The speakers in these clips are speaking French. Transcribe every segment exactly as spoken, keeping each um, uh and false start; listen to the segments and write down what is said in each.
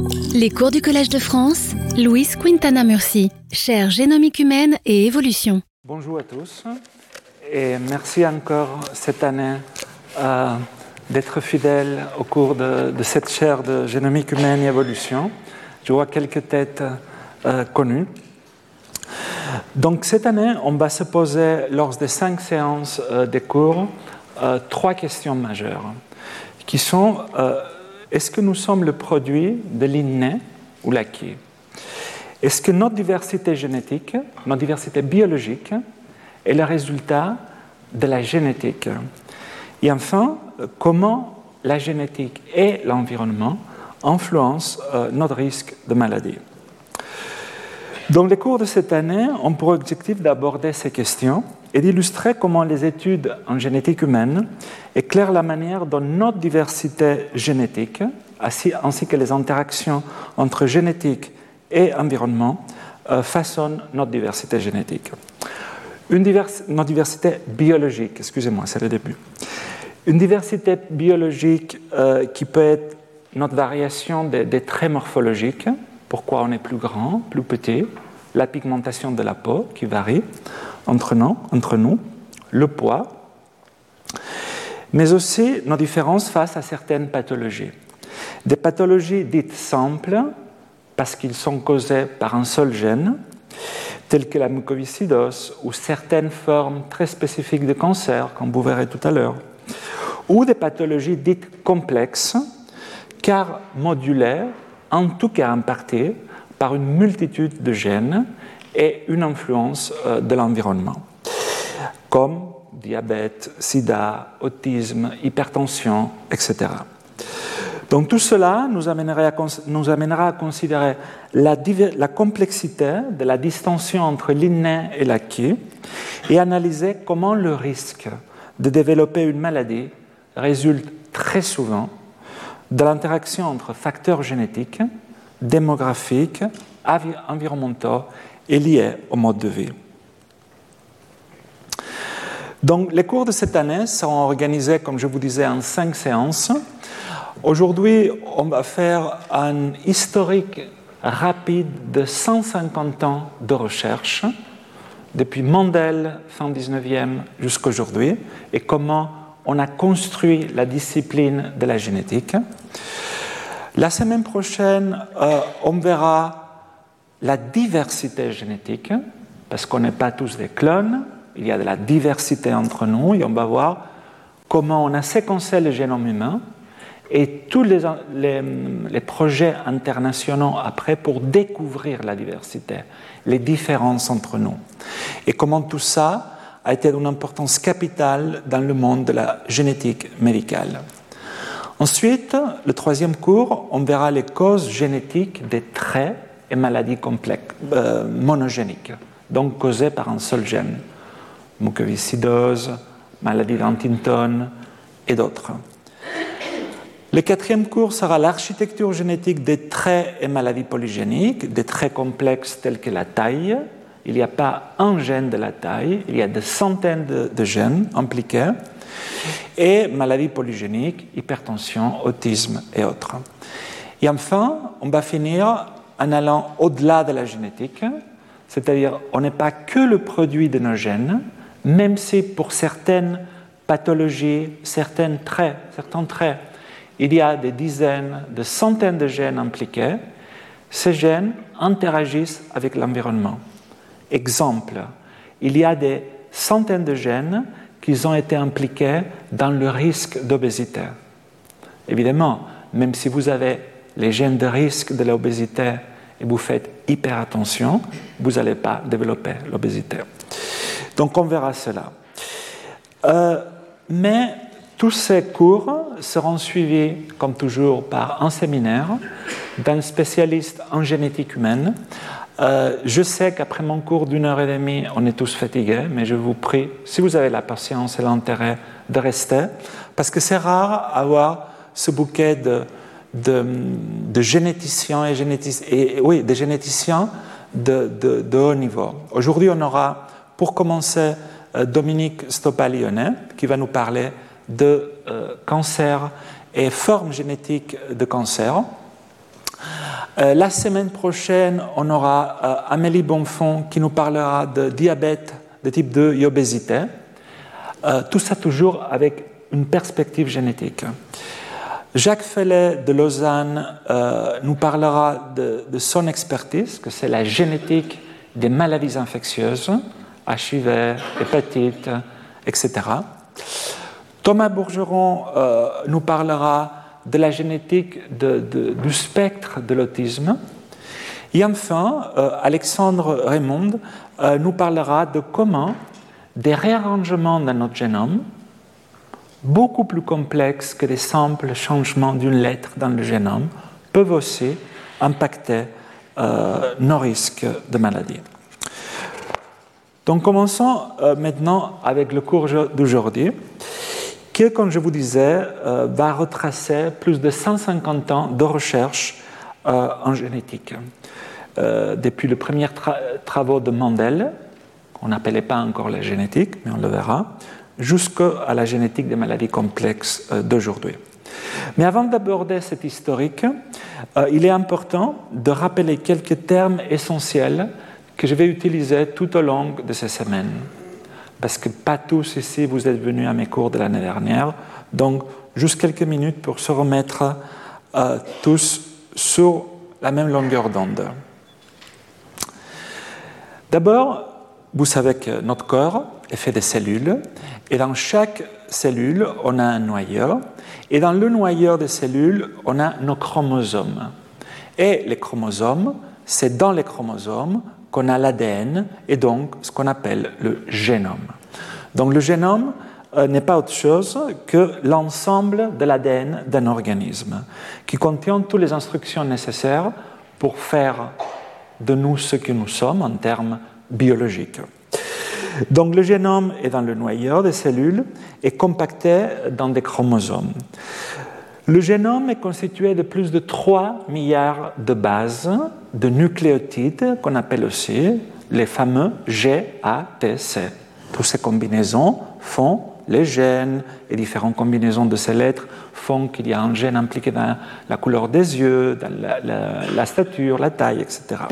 Les cours du Collège de France, Louise Quintana Murcy, chaire Génomique humaine et évolution. Bonjour à tous et merci encore cette année euh, d'être fidèles au cours de, de cette chaire de Génomique humaine et évolution. Je vois quelques têtes euh, connues. Donc cette année, on va se poser lors des cinq séances euh, des cours euh, trois questions majeures qui sont euh, est-ce que nous sommes le produit de l'inné ou l'acquis? Est-ce que notre diversité génétique, notre diversité biologique est le résultat de la génétique? Et enfin, comment la génétique et l'environnement influencent euh, notre risque de maladie? Dans les cours de cette année, on a pour objectif d'aborder ces questions et d'illustrer comment les études en génétique humaine éclairent la manière dont notre diversité génétique, ainsi que les interactions entre génétique et environnement, euh, façonnent notre diversité génétique. Une divers... Notre diversité biologique, excusez-moi, c'est le début. Une diversité biologique euh, qui peut être notre variation des, des traits morphologiques, pourquoi on est plus grand, plus petit, la pigmentation de la peau qui varie entre nous, entre nous, le poids, mais aussi nos différences face à certaines pathologies. Des pathologies dites simples, parce qu'ils sont causés par un seul gène, telles que la mucoviscidose ou certaines formes très spécifiques de cancer, comme vous verrez tout à l'heure, ou des pathologies dites complexes, car modulées, en tout cas en partie, par une multitude de gènes et une influence de l'environnement, comme diabète, sida, autisme, hypertension, et cetera. Donc tout cela nous amènera à, nous amènera à considérer la, la complexité de la distinction entre l'inné et l'acquis et analyser comment le risque de développer une maladie résulte très souvent de l'interaction entre facteurs génétiques, démographiques, environnementaux et liés au mode de vie. Donc, les cours de cette année seront organisés, comme je vous disais, en cinq séances. Aujourd'hui, on va faire un historique rapide de cent cinquante ans de recherche, depuis Mendel, fin dix-neuvième, jusqu'à aujourd'hui, et comment on a construit la discipline de la génétique. La semaine prochaine, euh, on verra la diversité génétique, parce qu'on n'est pas tous des clones, il y a de la diversité entre nous, et on va voir comment on a séquencé le génome humain et tous les, les, les projets internationaux après pour découvrir la diversité, les différences entre nous, et comment tout ça a été d'une importance capitale dans le monde de la génétique médicale. Ensuite, le troisième cours, on verra les causes génétiques des traits et maladies complexes, euh, monogéniques, donc causées par un seul gène, mucoviscidose, maladie d'Huntington et d'autres. Le quatrième cours sera l'architecture génétique des traits et maladies polygéniques, des traits complexes tels que la taille. Il n'y a pas un gène de la taille, il y a des centaines de, de gènes impliqués, et maladies polygéniques, hypertension, autisme et autres. Et enfin, on va finir en allant au-delà de la génétique, c'est-à-dire on n'est pas que le produit de nos gènes, même si pour certaines pathologies, certains traits, certains traits, il y a des dizaines, des centaines de gènes impliqués, ces gènes interagissent avec l'environnement. Exemple, il y a des centaines de gènes qui ont été impliqués dans le risque d'obésité. Évidemment, même si vous avez les gènes de risque de l'obésité et vous faites hyper attention, vous n'allez pas développer l'obésité. Donc on verra cela. Euh, mais tous ces cours seront suivis, comme toujours, par un séminaire d'un spécialiste en génétique humaine. Euh, je sais qu'après mon cours d'une heure et demie, on est tous fatigués, mais je vous prie, si vous avez la patience et l'intérêt, de rester, parce que c'est rare avoir ce bouquet de, de, de généticiens et, génétic, et oui, des généticiens de, de, de haut niveau. Aujourd'hui, on aura, pour commencer, Dominique Stoppa-Lyonnais, qui va nous parler de euh, cancer et formes génétiques de cancer. Euh, la semaine prochaine, on aura euh, Amélie Bonfond qui nous parlera de diabète de type deux et obésité. Euh, tout ça toujours avec une perspective génétique. Jacques Fellet de Lausanne euh, nous parlera de, de son expertise, que c'est la génétique des maladies infectieuses, H I V, hépatite, et cetera. Thomas Bourgeron euh, nous parlera de la génétique de, de, du spectre de l'autisme. Et enfin, euh, Alexandre Raymond euh, nous parlera de comment des réarrangements dans notre génome, beaucoup plus complexes que des simples changements d'une lettre dans le génome, peuvent aussi impacter euh, nos risques de maladie. Donc commençons euh, maintenant avec le cours d'aujourd'hui, qui, comme je vous disais, euh, va retracer plus de cent cinquante ans de recherche euh, en génétique. Euh, depuis les premiers tra- travaux de Mendel, qu'on n'appelait pas encore la génétique, mais on le verra, jusqu'à la génétique des maladies complexes euh, d'aujourd'hui. Mais avant d'aborder cet historique, euh, il est important de rappeler quelques termes essentiels que je vais utiliser tout au long de ces semaines. Parce que pas tous ici, vous êtes venus à mes cours de l'année dernière. Donc, juste quelques minutes pour se remettre euh, tous sur la même longueur d'onde. D'abord, vous savez que notre corps est fait de cellules, et dans chaque cellule, on a un noyau, et dans le noyau des cellules, on a nos chromosomes. Et les chromosomes, c'est dans les chromosomes qu'on a l'A D N, et donc ce qu'on appelle le génome. Donc le génome euh, n'est pas autre chose que l'ensemble de l'A D N d'un organisme, qui contient toutes les instructions nécessaires pour faire de nous ce que nous sommes en termes biologiques. Donc le génome est dans le noyau des cellules et compacté dans des chromosomes. Le génome est constitué de plus de trois milliards de bases, de nucléotides, qu'on appelle aussi les fameux G A T C. Toutes ces combinaisons font les gènes, et différentes combinaisons de ces lettres font qu'il y a un gène impliqué dans la couleur des yeux, dans la, la, la stature, la taille, et cetera.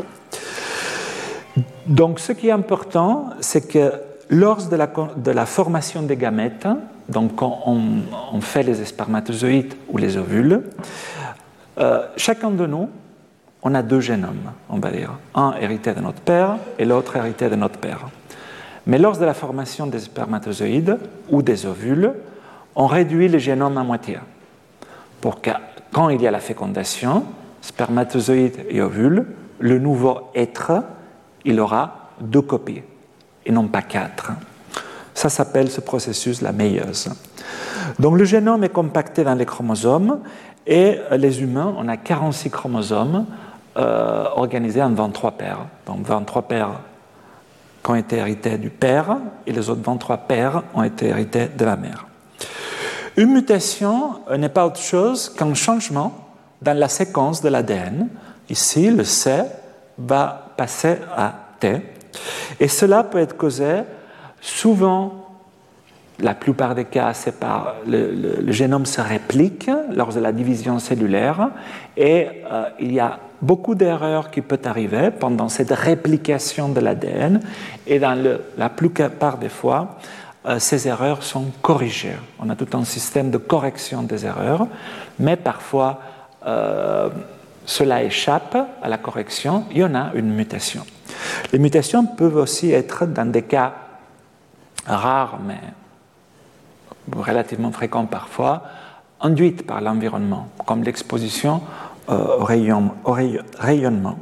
Donc ce qui est important, c'est que lors de la, de la formation des gamètes, donc quand on, on fait les spermatozoïdes ou les ovules, euh, chacun de nous, on a deux génomes, on va dire. Un hérité de notre père et l'autre hérité de notre père. Mais lors de la formation des spermatozoïdes ou des ovules, on réduit le génome à moitié. Pour que, quand il y a la fécondation, spermatozoïdes et ovules, le nouveau être, il aura deux copies, et non pas quatre. Ça s'appelle ce processus la méiose. Donc le génome est compacté dans les chromosomes, et les humains, on a quarante-six chromosomes euh, organisés en vingt-trois paires. Donc vingt-trois paires qui ont été héritées du père, et les autres vingt-trois paires ont été héritées de la mère. Une mutation n'est pas autre chose qu'un changement dans la séquence de l'A D N. Ici, le C va passer à T. Et cela peut être causé souvent, la plupart des cas, c'est par le, le, le génome se réplique lors de la division cellulaire, et euh, il y a beaucoup d'erreurs qui peuvent arriver pendant cette réplication de l'A D N, et dans le, la plupart des fois, euh, ces erreurs sont corrigées. On a tout un système de correction des erreurs, mais parfois euh, cela échappe à la correction, il y en a une mutation. Les mutations peuvent aussi être, dans des cas rares, mais relativement fréquents parfois, induites par l'environnement, comme l'exposition euh, au, rayon, au rayon, rayonnement.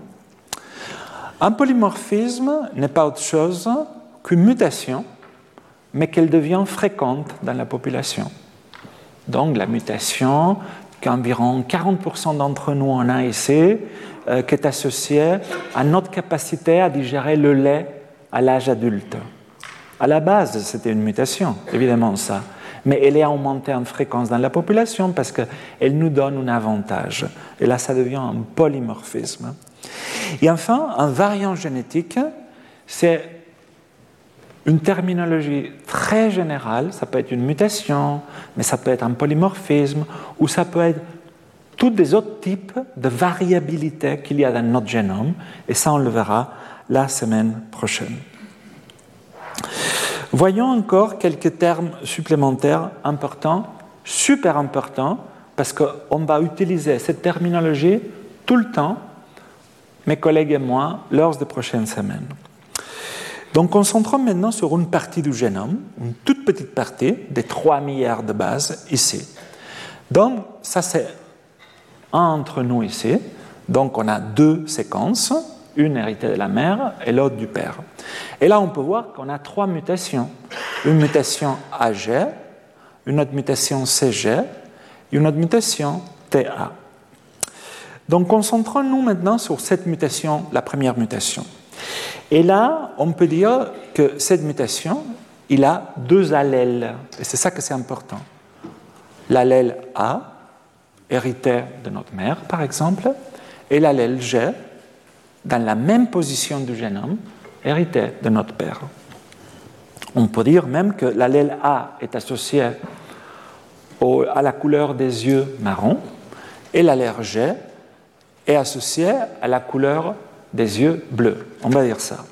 Un polymorphisme n'est pas autre chose qu'une mutation, mais qu'elle devient fréquente dans la population. Donc la mutation qu'environ quarante pour cent d'entre nous en a ici, euh, qui est associée à notre capacité à digérer le lait à l'âge adulte. À la base, c'était une mutation, évidemment ça, mais elle est augmentée en fréquence dans la population parce qu'elle nous donne un avantage. Et là, ça devient un polymorphisme. Et enfin, un variant génétique, c'est une terminologie très générale, ça peut être une mutation, mais ça peut être un polymorphisme, ou ça peut être tous les autres types de variabilité qu'il y a dans notre génome, et ça on le verra la semaine prochaine. Voyons encore quelques termes supplémentaires importants, super importants, parce qu'on va utiliser cette terminologie tout le temps, mes collègues et moi, lors des prochaines semaines. Donc, concentrons maintenant sur une partie du génome, une toute petite partie, des trois milliards de bases, ici. Donc, ça c'est un entre nous ici. Donc, on a deux séquences, une héritée de la mère et l'autre du père. Et là, on peut voir qu'on a trois mutations. Une mutation A G, une autre mutation C G, et une autre mutation T A. Donc, concentrons-nous maintenant sur cette mutation, la première mutation. Et là, on peut dire que cette mutation, il a deux allèles. Et c'est ça que c'est important. L'allèle A, hérité de notre mère, par exemple, et l'allèle G, dans la même position du génome, hérité de notre père. On peut dire même que l'allèle A est associé au, à la couleur des yeux marron, et l'allèle G est associé à la couleur des yeux bleus. On va dire ça.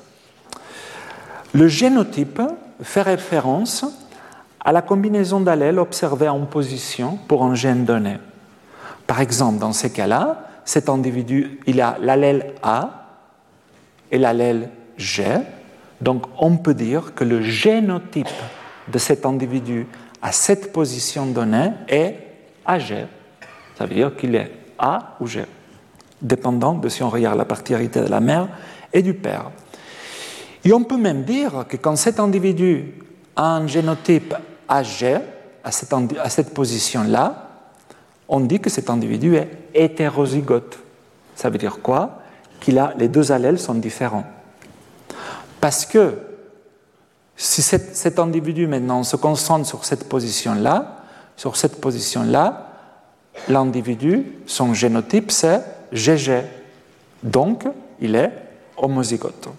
Le génotype fait référence à la combinaison d'allèles observée en position pour un gène donné. Par exemple, dans ces cas-là, cet individu, il a l'allèle A et l'allèle G. Donc, on peut dire que le génotype de cet individu à cette position donnée est A G. Ça veut dire qu'il est A ou G, dépendant de si on regarde la partie héritée de la mère et du père. Et on peut même dire que quand cet individu a un génotype A G, à cette, à cette position-là, on dit que cet individu est hétérozygote. Ça veut dire quoi? Qu'il a, les deux allèles sont différents. Parce que si cet, cet individu maintenant se concentre sur cette position-là, sur cette position-là, l'individu, son génotype, c'est G G. Donc, il est homozygote.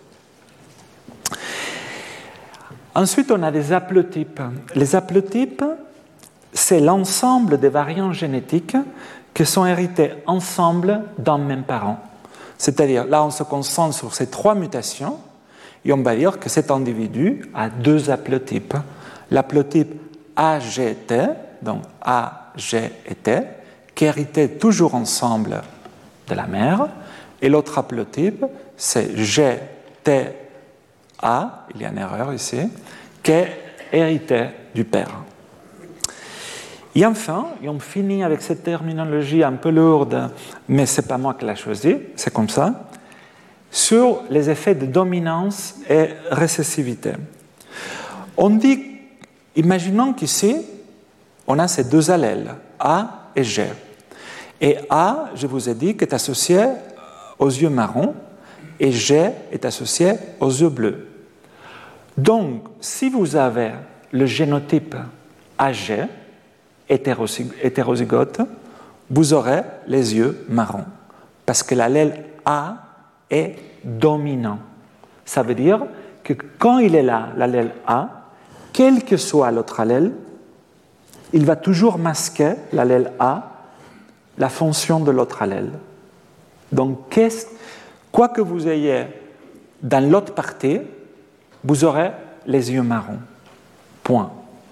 Ensuite, on a des haplotypes. Les haplotypes, c'est l'ensemble des variants génétiques qui sont hérités ensemble d'un même parent. C'est-à-dire, là, on se concentre sur ces trois mutations et on va dire que cet individu a deux haplotypes. L'haplotype A G T, donc A, G et T, qui héritaient toujours ensemble de la mère, et l'autre haplotype, c'est G T A, il y a une erreur ici, qui est hérité du père. Et enfin, et on finit avec cette terminologie un peu lourde, mais ce n'est pas moi qui l'ai choisi, c'est comme ça, sur les effets de dominance et récessivité. On dit, imaginons qu'ici, on a ces deux allèles, A et G. Et A, je vous ai dit, est associé aux yeux marrons, et G est associé aux yeux bleus. Donc, si vous avez le génotype A G, hétérozygote, vous aurez les yeux marrons, parce que l'allèle A est dominant. Ça veut dire que quand il est là, l'allèle A, quel que soit l'autre allèle, il va toujours masquer l'allèle A, la fonction de l'autre allèle. Donc, quoi que vous ayez dans l'autre partie, vous aurez les yeux marrons. Point.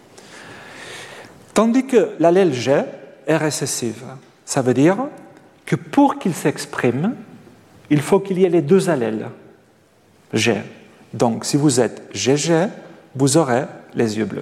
Tandis que l'allèle G est récessive. Ça veut dire que pour qu'il s'exprime, il faut qu'il y ait les deux allèles G. Donc, si vous êtes G G, vous aurez les yeux bleus.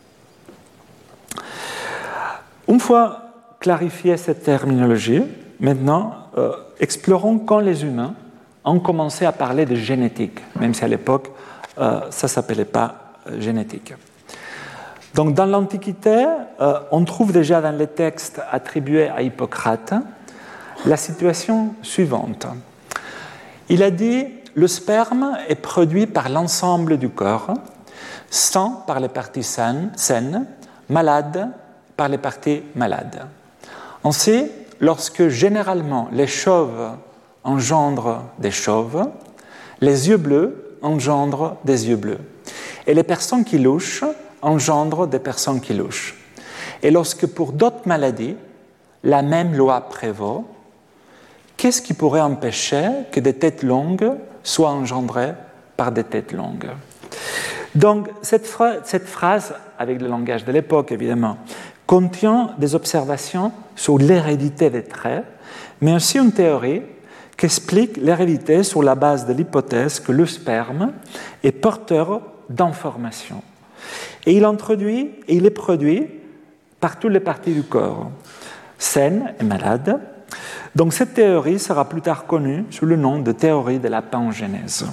Une fois clarifié cette terminologie, maintenant, euh, explorons quand les humains ont commencé à parler de génétique, même si à l'époque, euh, ça ne s'appelait pas euh, génétique. Donc, dans l'Antiquité, euh, on trouve déjà dans les textes attribués à Hippocrate la situation suivante. Il a dit « Le sperme est produit par l'ensemble du corps, sain par les parties saines, saines, malade par les parties malades. Ainsi, lorsque généralement les chauves engendrent des chauves, les yeux bleus engendrent des yeux bleus. Et les personnes qui louchent engendrent des personnes qui louchent. Et lorsque pour d'autres maladies, la même loi prévaut, qu'est-ce qui pourrait empêcher que des têtes longues soient engendrées par des têtes longues? Donc, cette, fra- cette phrase, avec le langage de l'époque évidemment, contient des observations sur l'hérédité des traits, mais aussi une théorie qui explique l'hérédité sur la base de l'hypothèse que le sperme est porteur d'informations. Et il introduit, et il est produit par toutes les parties du corps, saines et malades. Donc cette théorie sera plus tard connue sous le nom de théorie de la pangénèse.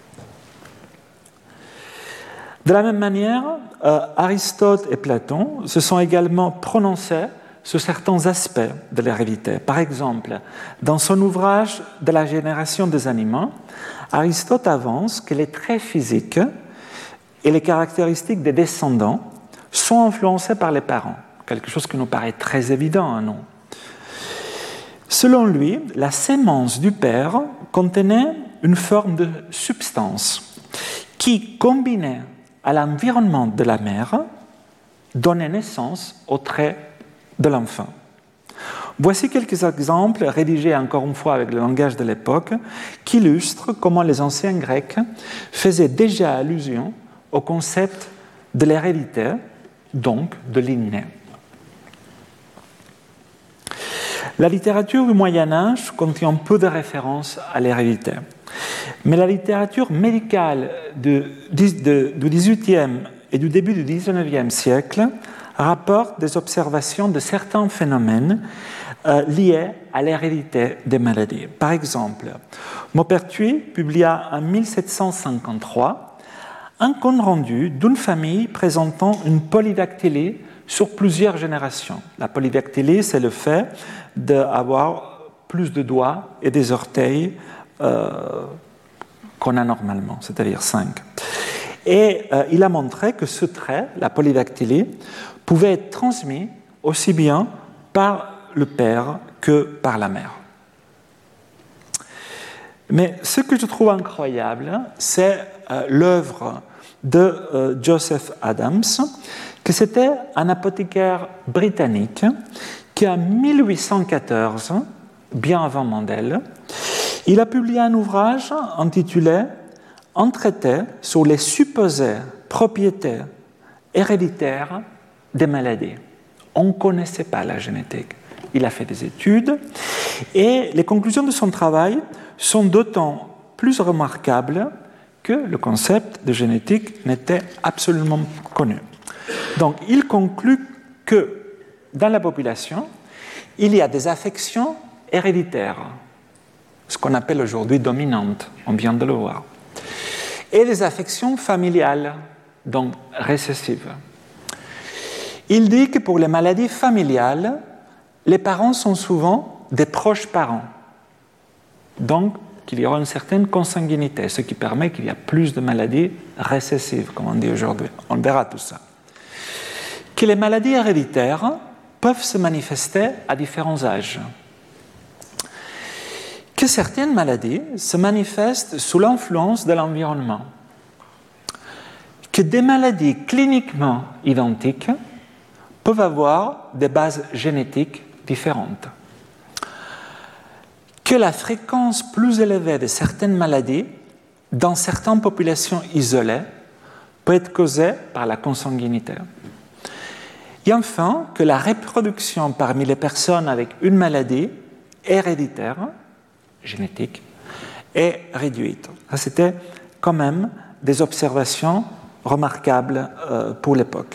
De la même manière, euh, Aristote et Platon se sont également prononcés sur certains aspects de l'hérédité. Par exemple, dans son ouvrage de la génération des animaux, Aristote avance que les traits physiques et les caractéristiques des descendants sont influencés par les parents, quelque chose qui nous paraît très évident à nous. Selon lui, la sémence du père contenait une forme de substance qui, combinée à l'environnement de la mère, donnait naissance aux traits de l'enfant. Voici quelques exemples rédigés encore une fois avec le langage de l'époque qui illustrent comment les anciens Grecs faisaient déjà allusion au concept de l'hérédité, donc de l'inné. La littérature du Moyen-Âge contient peu de références à l'hérédité, mais la littérature médicale du dix-huitième et du début du dix-neuvième siècle rapporte des observations de certains phénomènes euh, liés à l'hérédité des maladies. Par exemple, Maupertuis publia en mille sept cent cinquante-trois un compte rendu d'une famille présentant une polydactylie sur plusieurs générations. La polydactylie, c'est le fait d'avoir plus de doigts et des orteils euh, qu'on a normalement, c'est-à-dire cinq. Et euh, il a montré que ce trait, la polydactylie, pouvait être transmis aussi bien par le père que par la mère. Mais ce que je trouve incroyable, c'est euh, l'œuvre de euh, Joseph Adams, que c'était un apothicaire britannique qui, en mille huit cent quatorze, bien avant Mendel, il a publié un ouvrage intitulé « Un traité sur les supposées propriétés héréditaires des maladies ». On ne connaissait pas la génétique. Il a fait des études et les conclusions de son travail sont d'autant plus remarquables que le concept de génétique n'était absolument connu. Donc, il conclut que dans la population, il y a des affections héréditaires, ce qu'on appelle aujourd'hui dominantes, on vient de le voir, et des affections familiales, donc récessives. Il dit que pour les maladies familiales, les parents sont souvent des proches parents, donc qu'il y aura une certaine consanguinité, ce qui permet qu'il y a plus de maladies récessives, comme on dit aujourd'hui. On verra tout ça. Que les maladies héréditaires peuvent se manifester à différents âges. Que certaines maladies se manifestent sous l'influence de l'environnement. Que des maladies cliniquement identiques peuvent avoir des bases génétiques différentes. Que la fréquence plus élevée de certaines maladies dans certaines populations isolées peut être causée par la consanguinité. Et enfin, que la reproduction parmi les personnes avec une maladie héréditaire, génétique, est réduite. Ça, c'était quand même des observations remarquables euh, pour l'époque.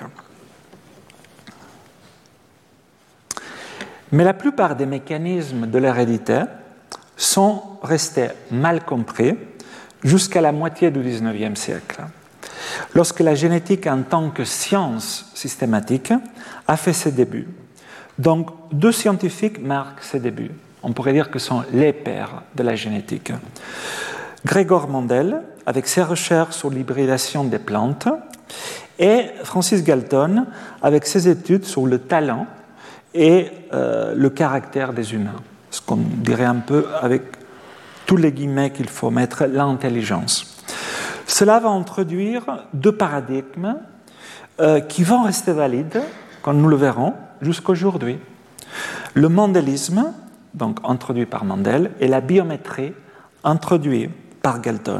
Mais la plupart des mécanismes de l'hérédité sont restés mal compris jusqu'à la moitié du dix-neuvième siècle, lorsque la génétique en tant que science systématique a fait ses débuts. Donc, deux scientifiques marquent ses débuts. On pourrait dire que ce sont les pères de la génétique. Gregor Mendel, avec ses recherches sur l'hybridation des plantes, et Francis Galton, avec ses études sur le talent et euh, le caractère des humains. Ce qu'on dirait un peu avec tous les guillemets qu'il faut mettre, l'intelligence. Cela va introduire deux paradigmes euh, qui vont rester valides, comme nous le verrons, jusqu'à aujourd'hui. le mandélisme, donc introduit par Mendel, et la biométrie, introduite par Galton.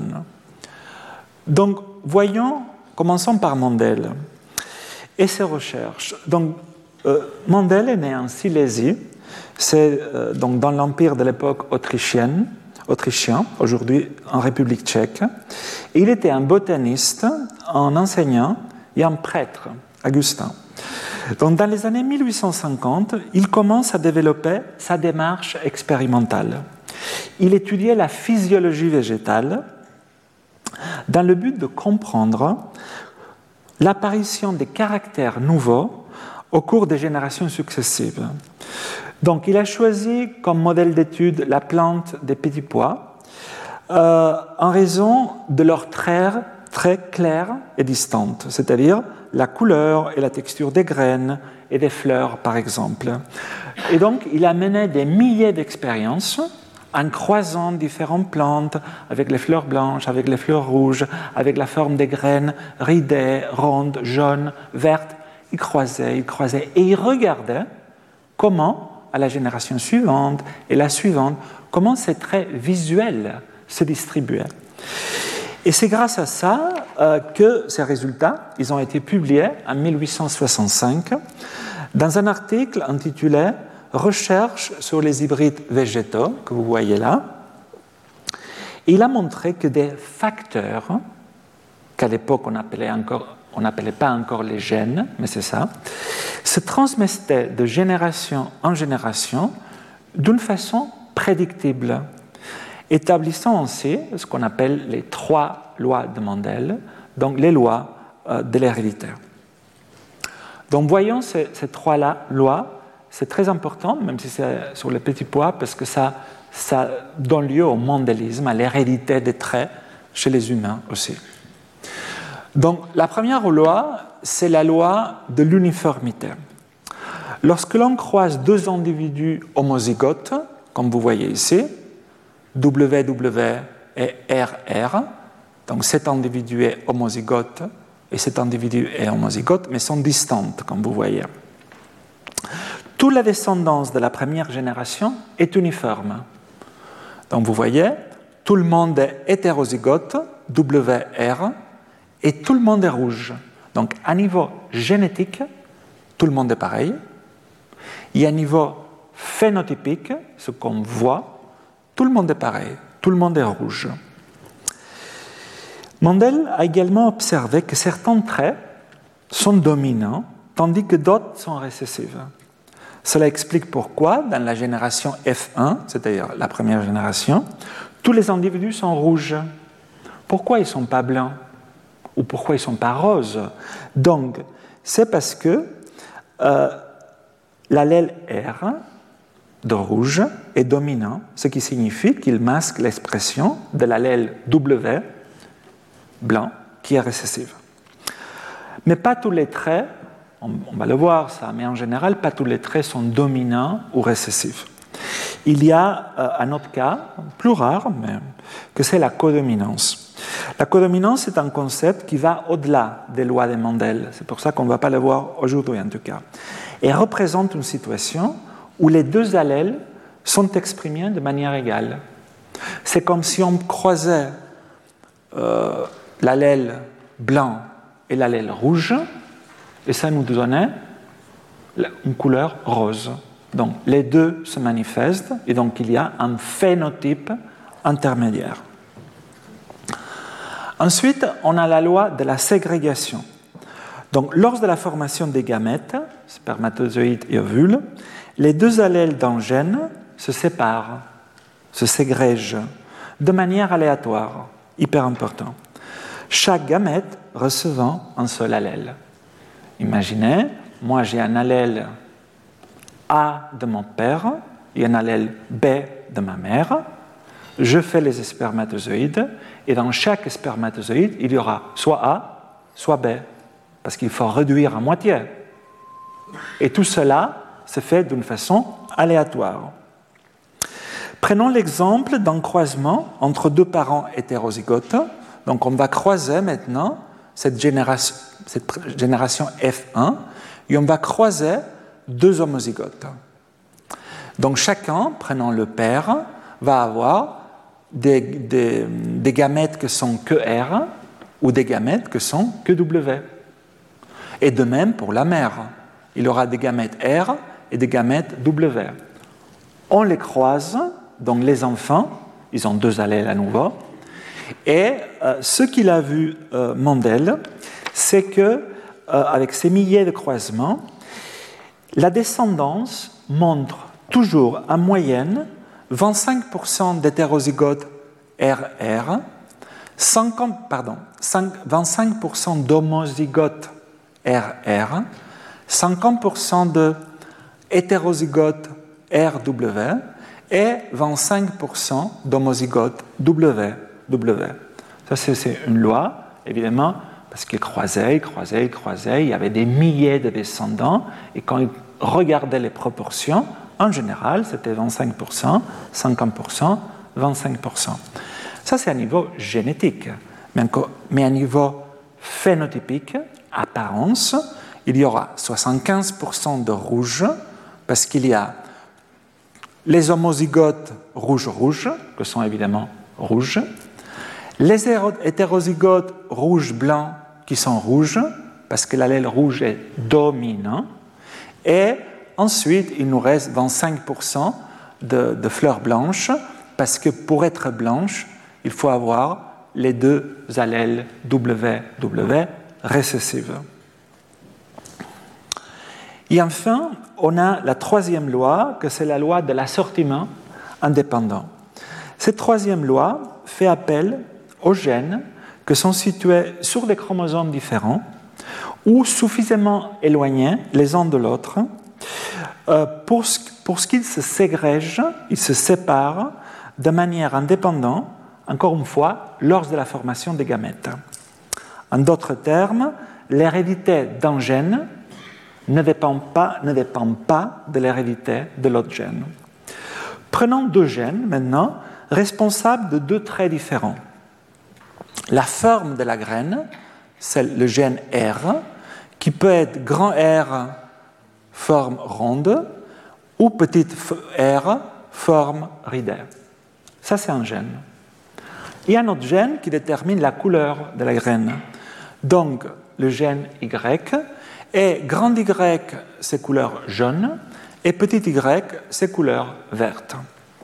Donc, voyons, commençons par Mendel et ses recherches. Donc, euh, Mendel est né en Silésie, c'est euh, donc dans l'empire de l'époque autrichienne, autrichien, aujourd'hui en République tchèque. Et il était un botaniste, un enseignant et un prêtre, Augustin. Donc, dans les années mille huit cent cinquante, il commence à développer sa démarche expérimentale. Il étudiait la physiologie végétale dans le but de comprendre l'apparition des caractères nouveaux au cours des générations successives. Donc, il a choisi comme modèle d'étude la plante des petits pois euh, en raison de leurs traits très clairs et distincts, c'est-à-dire la couleur et la texture des graines et des fleurs, par exemple. Et donc, il a mené des milliers d'expériences en croisant différentes plantes avec les fleurs blanches, avec les fleurs rouges, avec la forme des graines ridées, rondes, jaunes, vertes. Il croisait, il croisait et il regardait comment, à la génération suivante et la suivante, comment ces traits visuels se distribuaient. Et c'est grâce à ça euh, que ces résultats ils ont été publiés en mille huit cent soixante-cinq dans un article intitulé « Recherche sur les hybrides végétaux » que vous voyez là. Et il a montré que des facteurs, qu'à l'époque on appelait encore, on n'appelait pas encore les gènes, mais c'est ça, se transmettaient de génération en génération d'une façon prédictible, établissant ainsi ce qu'on appelle les trois lois de Mendel, donc les lois euh, de l'hérédité. Donc voyons ces, ces trois lois, c'est très important, même si c'est sur les petits pois, parce que ça, ça donne lieu au mendélisme, à l'hérédité des traits chez les humains aussi. Donc la première loi, c'est la loi de l'uniformité. Lorsque l'on croise deux individus homozygotes, comme vous voyez ici, W W et R R, donc cet individu est homozygote et cet individu est homozygote, mais sont distantes, comme vous voyez. Toute la descendance de la première génération est uniforme. Donc vous voyez, tout le monde est hétérozygote, W R, et tout le monde est rouge. Donc à niveau génétique, tout le monde est pareil. Et à niveau phénotypique, ce qu'on voit, tout le monde est pareil, tout le monde est rouge. Mendel a également observé que certains traits sont dominants, tandis que d'autres sont récessifs. Cela explique pourquoi, dans la génération F un, c'est-à-dire la première génération, tous les individus sont rouges. Pourquoi ils ne sont pas blancs? Ou pourquoi ils ne sont pas roses? Donc, c'est parce que euh, l'allèle R de rouge est dominant, ce qui signifie qu'il masque l'expression de l'allèle W blanc qui est récessive. Mais pas tous les traits, on, on va le voir ça, mais en général, pas tous les traits sont dominants ou récessifs. Il y a euh, un autre cas, plus rare, mais que c'est la codominance. La codominance est un concept qui va au-delà des lois de Mendel. C'est pour ça qu'on ne va pas le voir aujourd'hui en tout cas. Et représente une situation où les deux allèles sont exprimés de manière égale. C'est comme si on croisait euh, l'allèle blanc et l'allèle rouge, et ça nous donnait une couleur rose. Donc les deux se manifestent, et donc il y a un phénotype intermédiaire. Ensuite, on a la loi de la ségrégation. Donc, lors de la formation des gamètes, spermatozoïdes et ovules, les deux allèles d'un gène se séparent, se ségrègent de manière aléatoire, hyper important. Chaque gamète recevant un seul allèle. Imaginez, moi j'ai un allèle A de mon père et un allèle B de ma mère. Je fais les spermatozoïdes et dans chaque spermatozoïde, il y aura soit A, soit B, parce qu'il faut réduire à moitié. Et tout cela se fait d'une façon aléatoire. Prenons l'exemple d'un croisement entre deux parents hétérozygotes. Donc on va croiser maintenant cette génération, cette génération F un et on va croiser deux homozygotes. Donc chacun, prenant le père, va avoir des, des, des gamètes que sont que R ou des gamètes que sont que W. Et de même pour la mère, il aura des gamètes R et des gamètes W. On les croise, donc les enfants, ils ont deux allèles à nouveau, et euh, ce qu'il a vu euh, Mendel, c'est que euh, avec ces milliers de croisements, la descendance montre toujours en moyenne vingt-cinq pour cent d'hétérozygotes R R, cinquante, pardon, vingt-cinq pour cent d'homozygotes R R, cinquante pour cent de hétérozygotes R W et vingt-cinq pour cent d'homozygotes W W. Ça, c'est une loi, évidemment, parce qu'ils croisaient, ils croisaient, ils croisaient, il y avait des milliers de descendants, et quand ils regardaient les proportions, en général, c'était vingt-cinq pour cent, cinquante pour cent, vingt-cinq pour cent. Ça, c'est à niveau génétique. Mais à niveau phénotypique, apparence, il y aura soixante-quinze pour cent de rouge, parce qu'il y a les homozygotes rouge-rouge, que sont évidemment rouges, les hétérozygotes rouge-blanc, qui sont rouges, parce que l'allèle rouge est dominant, et ensuite, il nous reste vingt-cinq pour cent de, de fleurs blanches, parce que pour être blanche, il faut avoir les deux allèles W W récessives. Et enfin, on a la troisième loi, que c'est la loi de l'assortiment indépendant. Cette troisième loi fait appel aux gènes qui sont situés sur des chromosomes différents ou suffisamment éloignés les uns de l'autre euh, pour, pour ce qu'ils se ségrègent, ils se séparent de manière indépendante, encore une fois, lors de la formation des gamètes. En d'autres termes, l'hérédité d'un gène ne dépend pas, ne dépend pas de l'hérédité de l'autre gène. Prenons deux gènes maintenant, responsables de deux traits différents. La forme de la graine, c'est le gène R, qui peut être grand R, forme ronde, ou petite r, forme ridée. Ça, c'est un gène. Il y a un autre gène qui détermine la couleur de la graine. Donc, le gène Y, et grand Y, c'est couleur jaune, et petit Y, c'est couleur verte.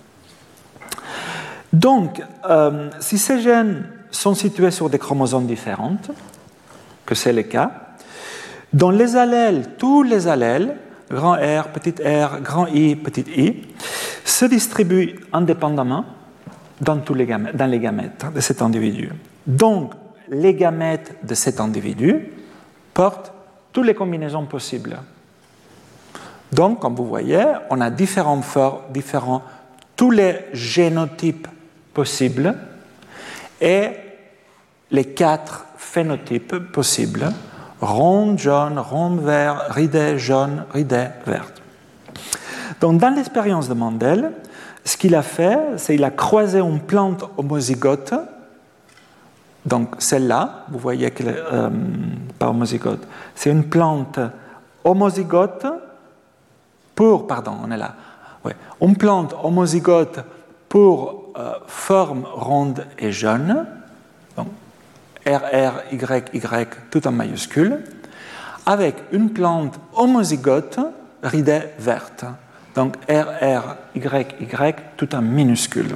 Donc, euh, si ces gènes sont situés sur des chromosomes différents, que c'est le cas, dans les allèles, tous les allèles, grand R, petit r, grand I, petit i, se distribuent indépendamment dans, tous les gamètes, dans les gamètes de cet individu. Donc, les gamètes de cet individu portent toutes les combinaisons possibles. Donc, comme vous voyez, on a différents, différents tous les génotypes possibles et les quatre phénotypes possibles, rond, jaune, rond, vert, ridé, jaune, ridé, verte. Donc, dans l'expérience de Mendel, ce qu'il a fait, c'est qu'il a croisé une plante homozygote. Donc, celle-là, vous voyez qu'elle est euh, pas homozygote, c'est une plante homozygote pour, pardon, on est là, ouais, une plante homozygote pour euh, forme ronde et jaune, donc R R, Y Y, tout en majuscule, avec une plante homozygote ridée verte, donc R R, Y Y, tout en minuscule.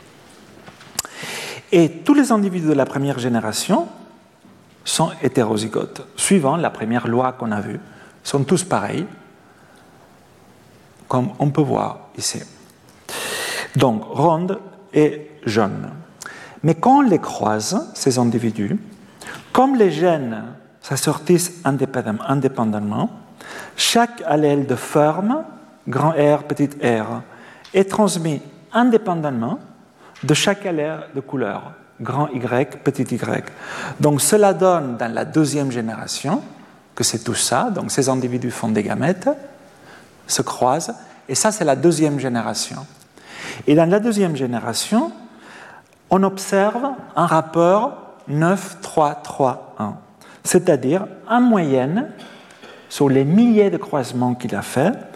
Et tous les individus de la première génération sont hétérozygotes, suivant la première loi qu'on a vue. Ils sont tous pareils, comme on peut voir ici. Donc, ronde et jaune. Mais quand on les croise, ces individus, comme les gènes s'assortissent indépendamment, chaque allèle de forme, grand R, petit r, est transmis indépendamment de chaque allèle de couleur, grand Y, petit y. Donc cela donne dans la deuxième génération que c'est tout ça, donc ces individus font des gamètes, se croisent, et ça c'est la deuxième génération. Et dans la deuxième génération, on observe un rapport neuf trois trois un, c'est-à-dire en moyenne, sur les milliers de croisements qu'il a fait,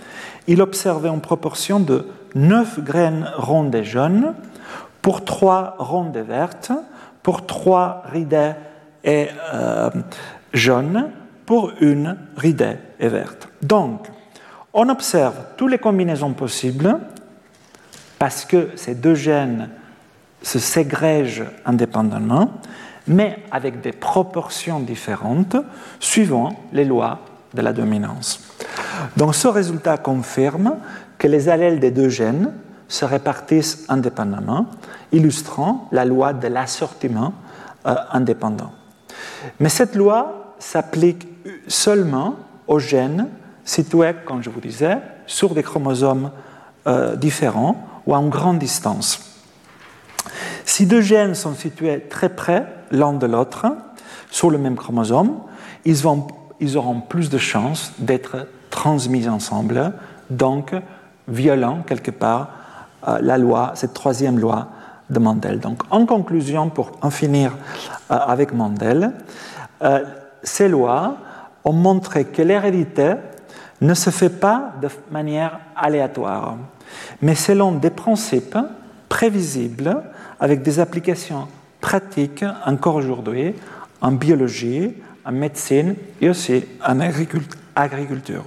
il observait une proportion de neuf graines rondes et jaunes pour trois rondes et vertes, pour trois ridées et euh, jaunes, pour une ridée et verte. Donc, on observe toutes les combinaisons possibles parce que ces deux gènes se ségrègent indépendamment, mais avec des proportions différentes suivant les lois de la dominance. Donc ce résultat confirme que les allèles des deux gènes se répartissent indépendamment, illustrant la loi de l'assortiment euh, indépendant. Mais cette loi s'applique seulement aux gènes situés, comme je vous disais, sur des chromosomes euh, différents ou à une grande distance. Si deux gènes sont situés très près l'un de l'autre, sur le même chromosome, ils, vont, ils auront plus de chances d'être transmis ensemble, donc violant quelque part euh, la loi, cette troisième loi de Mendel. Donc, en conclusion, pour en finir euh, avec Mendel, euh, ces lois ont montré que l'hérédité ne se fait pas de manière aléatoire, mais selon des principes prévisibles avec des applications pratiques encore aujourd'hui en biologie, en médecine et aussi en agriculture.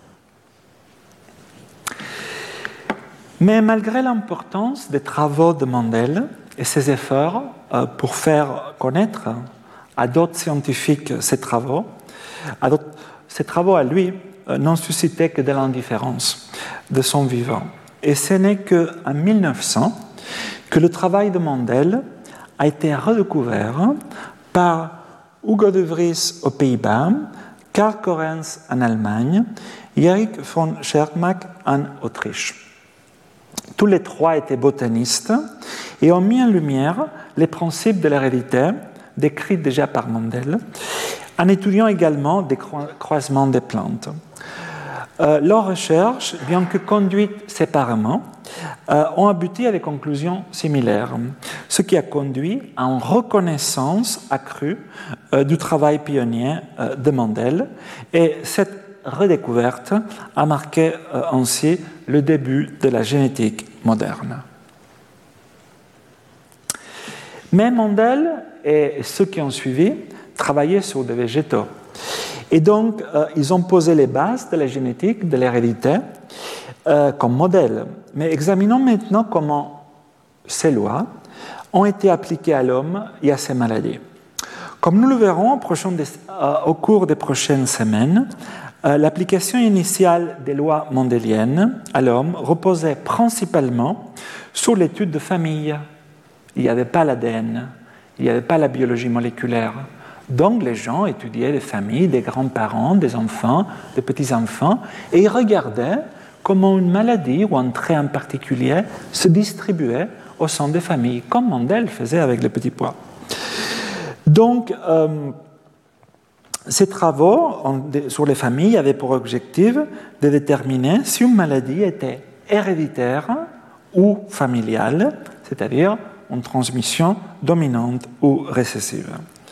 Mais malgré l'importance des travaux de Mendel et ses efforts pour faire connaître à d'autres scientifiques ses travaux, à ces travaux à lui n'ont suscité que de l'indifférence de son vivant. Et ce n'est qu'en mille neuf cents que le travail de Mendel a été redécouvert par Hugo de Vries aux Pays-Bas, Karl Correns en Allemagne et Erich von Schermak en Autriche. Tous les trois étaient botanistes et ont mis en lumière les principes de l'hérédité décrits déjà par Mendel, en étudiant également des croisements des plantes. Euh, leurs recherches, bien que conduites séparément, euh, ont abouti à des conclusions similaires, ce qui a conduit à une reconnaissance accrue euh, du travail pionnier euh, de Mendel. Et cette redécouverte a marqué euh, ainsi le début de la génétique moderne. Mais Mendel et ceux qui ont suivi travaillaient sur des végétaux. Et donc, euh, ils ont posé les bases de la génétique, de l'hérédité, euh, comme modèle. Mais examinons maintenant comment ces lois ont été appliquées à l'homme et à ses maladies. Comme nous le verrons au, prochain des, euh, au cours des prochaines semaines, euh, l'application initiale des lois mendéliennes à l'homme reposait principalement sur l'étude de famille. Il n'y avait pas l'A D N, il n'y avait pas la biologie moléculaire. Donc les gens étudiaient des familles, des grands-parents, des enfants, des petits-enfants, et ils regardaient comment une maladie ou un trait en particulier se distribuait au sein des familles, comme Mendel faisait avec les petits pois. Donc, euh, ces travaux sur les familles avaient pour objectif de déterminer si une maladie était héréditaire ou familiale, c'est-à-dire une transmission dominante ou récessive.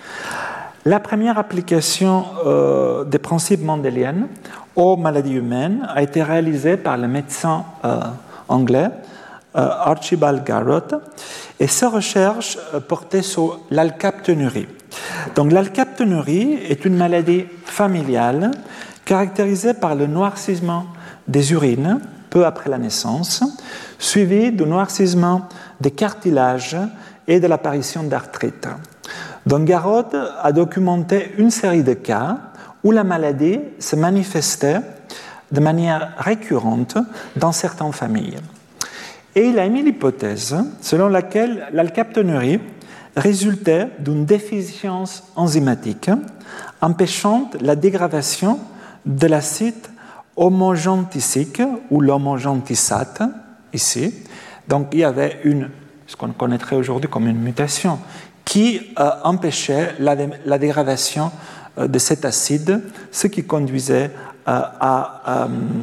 La première application euh, des principes mendéliens aux maladies humaines a été réalisée par le médecin euh, anglais euh, Archibald Garrott, et ses recherches euh, portaient sur l'alcaptonurie. Donc l'alcaptonurie est une maladie familiale caractérisée par le noircissement des urines peu après la naissance, suivi du noircissement des cartilages et de l'apparition d'arthrite. Donc Garrott a documenté une série de cas où la maladie se manifestait de manière récurrente dans certaines familles. Et il a émis l'hypothèse selon laquelle l'alcaptonurie résultait d'une déficience enzymatique empêchant la dégradation de l'acide homogentisique ou l'homogentisate, ici. Donc il y avait une, ce qu'on connaîtrait aujourd'hui comme une mutation, qui euh, empêchait la, la dégradation euh, de cet acide, ce qui conduisait euh, à euh,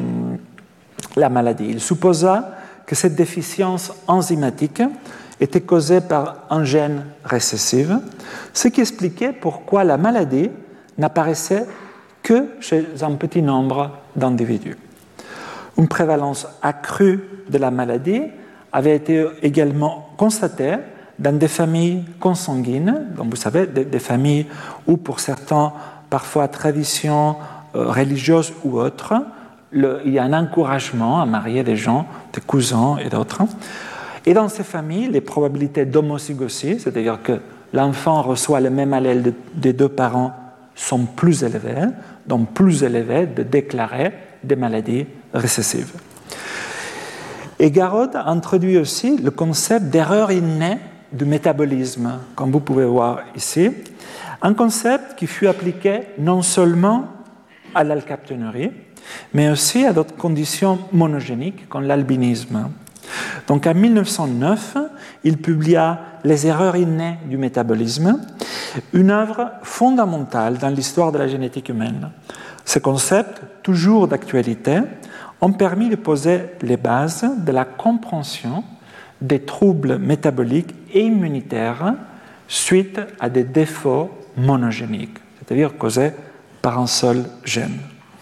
la maladie. Il supposa que cette déficience enzymatique était causée par un gène récessif, ce qui expliquait pourquoi la maladie n'apparaissait que chez un petit nombre d'individus. Une prévalence accrue de la maladie avait été également constatée dans des familles consanguines, donc vous savez, des, des familles où pour certains, parfois traditions euh, religieuses ou autres, le, il y a un encouragement à marier des gens, des cousins et d'autres. Et dans ces familles, les probabilités d'homozygosie, c'est-à-dire que l'enfant reçoit le même allèle de, des deux parents, sont plus élevées, donc plus élevées de déclarer des maladies récessives. Et Garrod a introduit aussi le concept d'erreur innée du métabolisme, comme vous pouvez voir ici, un concept qui fut appliqué non seulement à l'alcaptonurie, mais aussi à d'autres conditions monogéniques comme l'albinisme. Donc en mille neuf cent neuf, il publia Les erreurs innées du métabolisme, une œuvre fondamentale dans l'histoire de la génétique humaine. Ces concepts, toujours d'actualité, ont permis de poser les bases de la compréhension des troubles métaboliques et immunitaires suite à des défauts monogéniques, c'est-à-dire causés par un seul gène.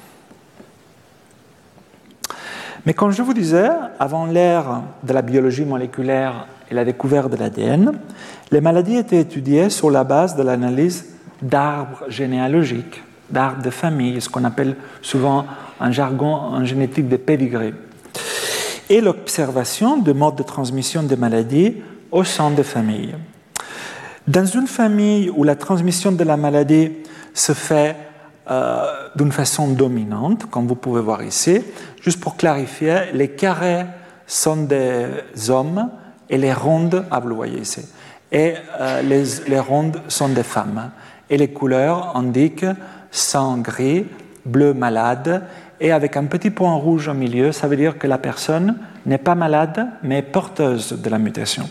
Mais comme je vous disais, avant l'ère de la biologie moléculaire et la découverte de l'A D N, les maladies étaient étudiées sur la base de l'analyse d'arbres généalogiques, d'arbres de famille, ce qu'on appelle souvent en jargon en génétique de pedigree, et l'observation de modes de transmission des maladies au sein des familles. Dans une famille où la transmission de la maladie se fait euh, d'une façon dominante, comme vous pouvez voir ici, juste pour clarifier, les carrés sont des hommes et les rondes, ah vous le voyez ici, et euh, les, les rondes sont des femmes. Et les couleurs indiquent sang gris, bleu malade, et avec un petit point rouge au milieu, ça veut dire que la personne n'est pas malade, mais porteuse de la mutation.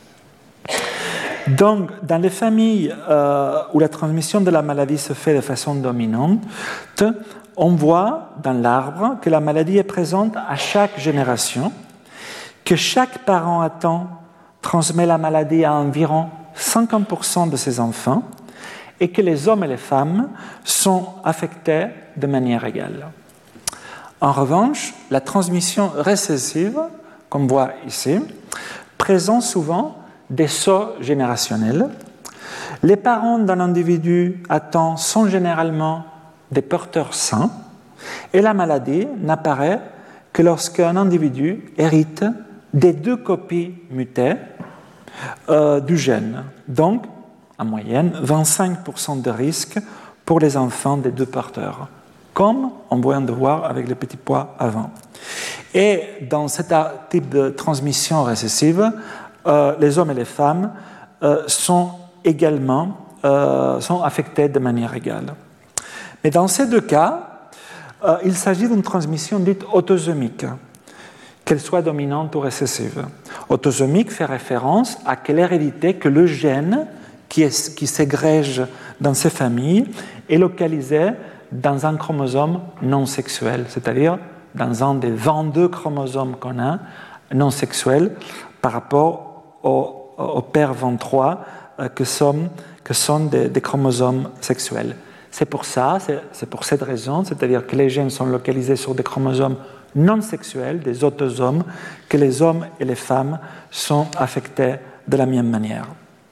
Donc, dans les familles euh, où la transmission de la maladie se fait de façon dominante, on voit dans l'arbre que la maladie est présente à chaque génération, que chaque parent atteint transmet la maladie à environ cinquante pour cent de ses enfants et que les hommes et les femmes sont affectés de manière égale. En revanche, la transmission récessive, comme on voit ici, présente souvent des sauts générationnels. Les parents d'un individu atteint sont généralement des porteurs sains et la maladie n'apparaît que lorsqu'un individu hérite des deux copies mutées euh, du gène. Donc, en moyenne, vingt-cinq pour cent de risque pour les enfants des deux porteurs, comme on vient de voir avec les petits pois avant. Et dans ce type de transmission récessive, euh, les hommes et les femmes euh, sont également euh, sont affectés de manière égale. Mais dans ces deux cas, euh, il s'agit d'une transmission dite autosomique, qu'elle soit dominante ou récessive. Autosomique fait référence à quelle hérédité que le gène qui, est, qui s'égrège dans ces familles est localisé dans un chromosome non sexuel, c'est-à-dire dans un des vingt-deux chromosomes qu'on a non sexuels par rapport au, au père vingt-trois euh, que sont, que sont des, des chromosomes sexuels. C'est pour ça, c'est, c'est pour cette raison, c'est-à-dire que les gènes sont localisés sur des chromosomes non sexuels, des autosomes, que les hommes et les femmes sont affectés de la même manière.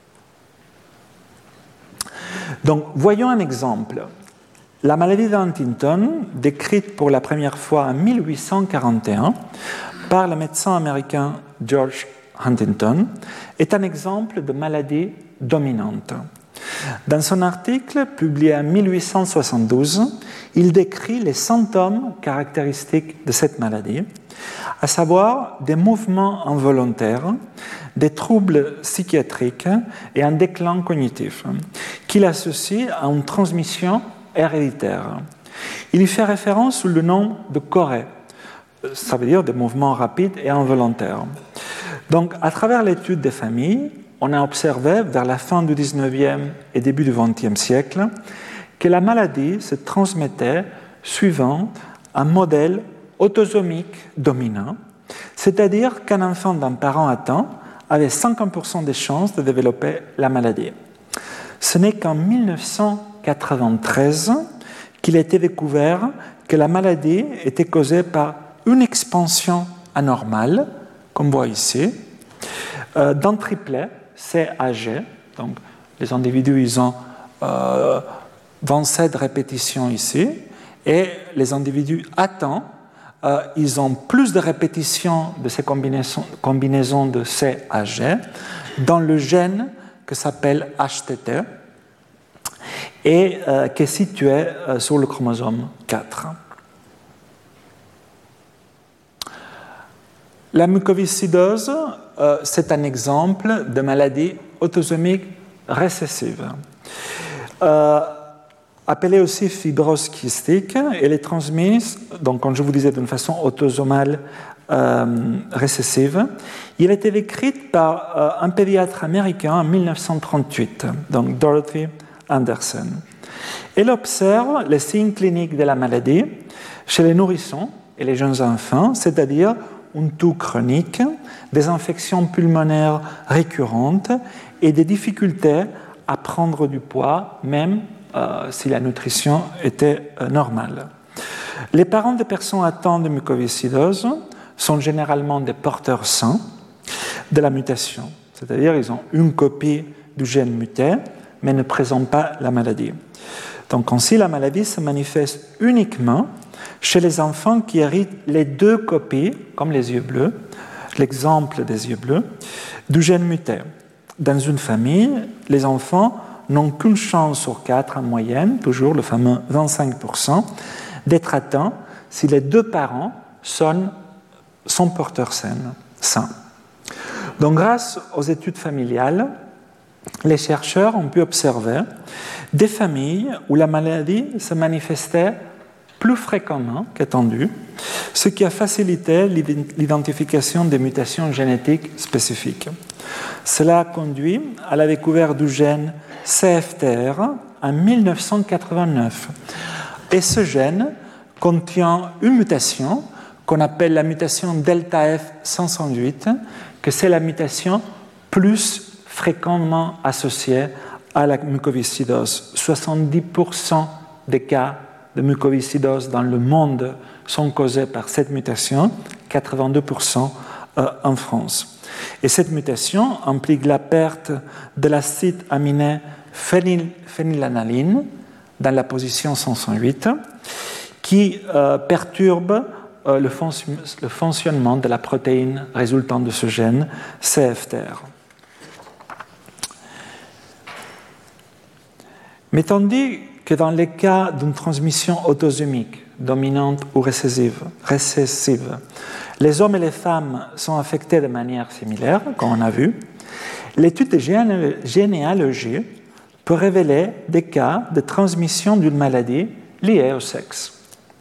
Donc, voyons un exemple. La maladie d'Huntington, décrite pour la première fois en mille huit cent quarante et un par le médecin américain George Huntington, est un exemple de maladie dominante. Dans son article, publié en mille huit cent soixante-douze, il décrit les symptômes caractéristiques de cette maladie, à savoir des mouvements involontaires, des troubles psychiatriques et un déclin cognitif, qu'il associe à une transmission héréditaire. Il y fait référence sous le nom de chorée, ça veut dire des mouvements rapides et involontaires. Donc, à travers l'étude des familles, on a observé, vers la fin du dix-neuvième et début du vingtième siècle, que la maladie se transmettait suivant un modèle autosomique dominant, c'est-à-dire qu'un enfant d'un parent atteint avait cinquante pour cent des chances de développer la maladie. Ce n'est qu'en mille neuf cent quatre-vingt-treize qu'il a été découvert que la maladie était causée par une expansion anormale, comme on voit ici, euh, d'un triplet C A G. Donc, les individus, ils ont euh, vingt-sept répétitions ici, et les individus atteints, euh, ils ont plus de répétitions de ces combinaisons, combinaisons de C A G dans le gène que s'appelle H T T et euh, qui est situé euh, sur le chromosome quatre. La mucoviscidose, euh, c'est un exemple de maladie autosomique récessive. Euh, appelée aussi fibrose kystique, elle est transmise, donc comme je vous disais, d'une façon autosomale euh, récessive. Il a été décrite par euh, un pédiatre américain en mille neuf cent trente-huit, donc Dorothy Anderson. Elle observe les signes cliniques de la maladie chez les nourrissons et les jeunes enfants, c'est-à-dire une toux chronique, des infections pulmonaires récurrentes et des difficultés à prendre du poids, même euh, si la nutrition était euh, normale. Les parents des personnes atteintes de mucoviscidose sont généralement des porteurs sains de la mutation, c'est-à-dire ils ont une copie du gène muté, mais ne présentent pas la maladie. Donc ainsi, la maladie se manifeste uniquement chez les enfants qui héritent les deux copies, comme les yeux bleus, l'exemple des yeux bleus, du gène muté. Dans une famille, les enfants n'ont qu'une chance sur quatre en moyenne, toujours le fameux vingt-cinq pour cent, d'être atteints si les deux parents sont, sont porteurs sains. Donc grâce aux études familiales, les chercheurs ont pu observer des familles où la maladie se manifestait plus fréquemment qu'attendu, ce qui a facilité l'identification des mutations génétiques spécifiques. Cela a conduit à la découverte du gène C F T R en mille neuf cent quatre-vingt-neuf. Et ce gène contient une mutation qu'on appelle la mutation delta F cinq cent huit, que c'est la mutation plus fréquemment associée à la mucoviscidose. soixante-dix pour cent des cas de mucoviscidose dans le monde sont causés par cette mutation, quatre-vingt-deux pour cent en France. Et cette mutation implique la perte de l'acide aminé phényl- phénylanalyne dans la position cinq cent huit, qui euh, perturbe euh, le, fonction- le fonctionnement de la protéine résultant de ce gène C F T R. Mais tandis que dans les cas d'une transmission autosomique, dominante ou récessive, récessive, les hommes et les femmes sont affectés de manière similaire, comme on a vu, l'étude de généalogie peut révéler des cas de transmission d'une maladie liée au sexe.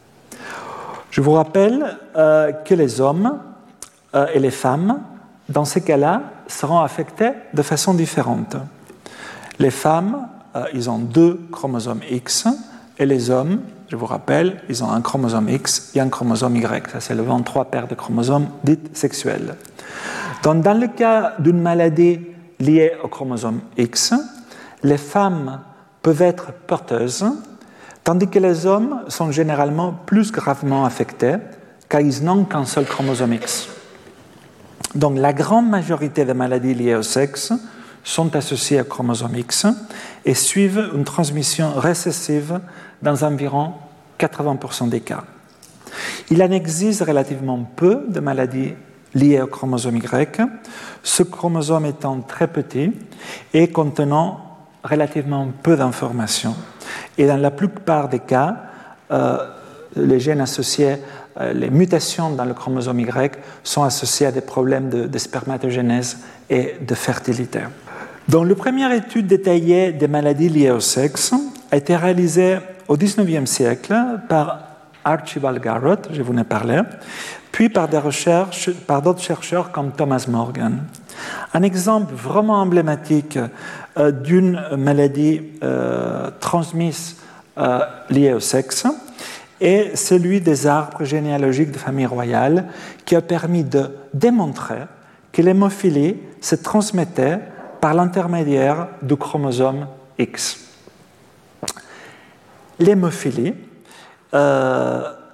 Je vous rappelle euh, que les hommes euh, et les femmes, dans ces cas-là, seront affectés de façon différente. Les femmes, euh, ils ont deux chromosomes X, et les hommes, je vous rappelle, ils ont un chromosome X et un chromosome Y. Ça, c'est le vingt-trois paires de chromosomes dites sexuelles. Donc, dans le cas d'une maladie liée au chromosome X, les femmes peuvent être porteuses, tandis que les hommes sont généralement plus gravement affectés, car ils n'ont qu'un seul chromosome X. Donc, la grande majorité des maladies liées au sexe sont associées au chromosome X et suivent une transmission récessive dans environ quatre-vingts pour cent des cas. Il en existe relativement peu de maladies liées au chromosome Y, ce chromosome étant très petit et contenant relativement peu d'informations. Et dans la plupart des cas, euh, les gènes associés, euh, les mutations dans le chromosome Y sont associées à des problèmes de, de spermatogénèse et de fertilité. Donc, la première étude détaillée des maladies liées au sexe a été réalisée au dix-neuvième siècle par Archibald Garrett, je vous en ai parlé, puis par, des recherches, par d'autres chercheurs comme Thomas Morgan. Un exemple vraiment emblématique euh, d'une maladie euh, transmise euh, liée au sexe est celui des arbres généalogiques de famille royale qui a permis de démontrer que l'hémophilie se transmettait par l'intermédiaire du chromosome X. L'hémophilie, euh,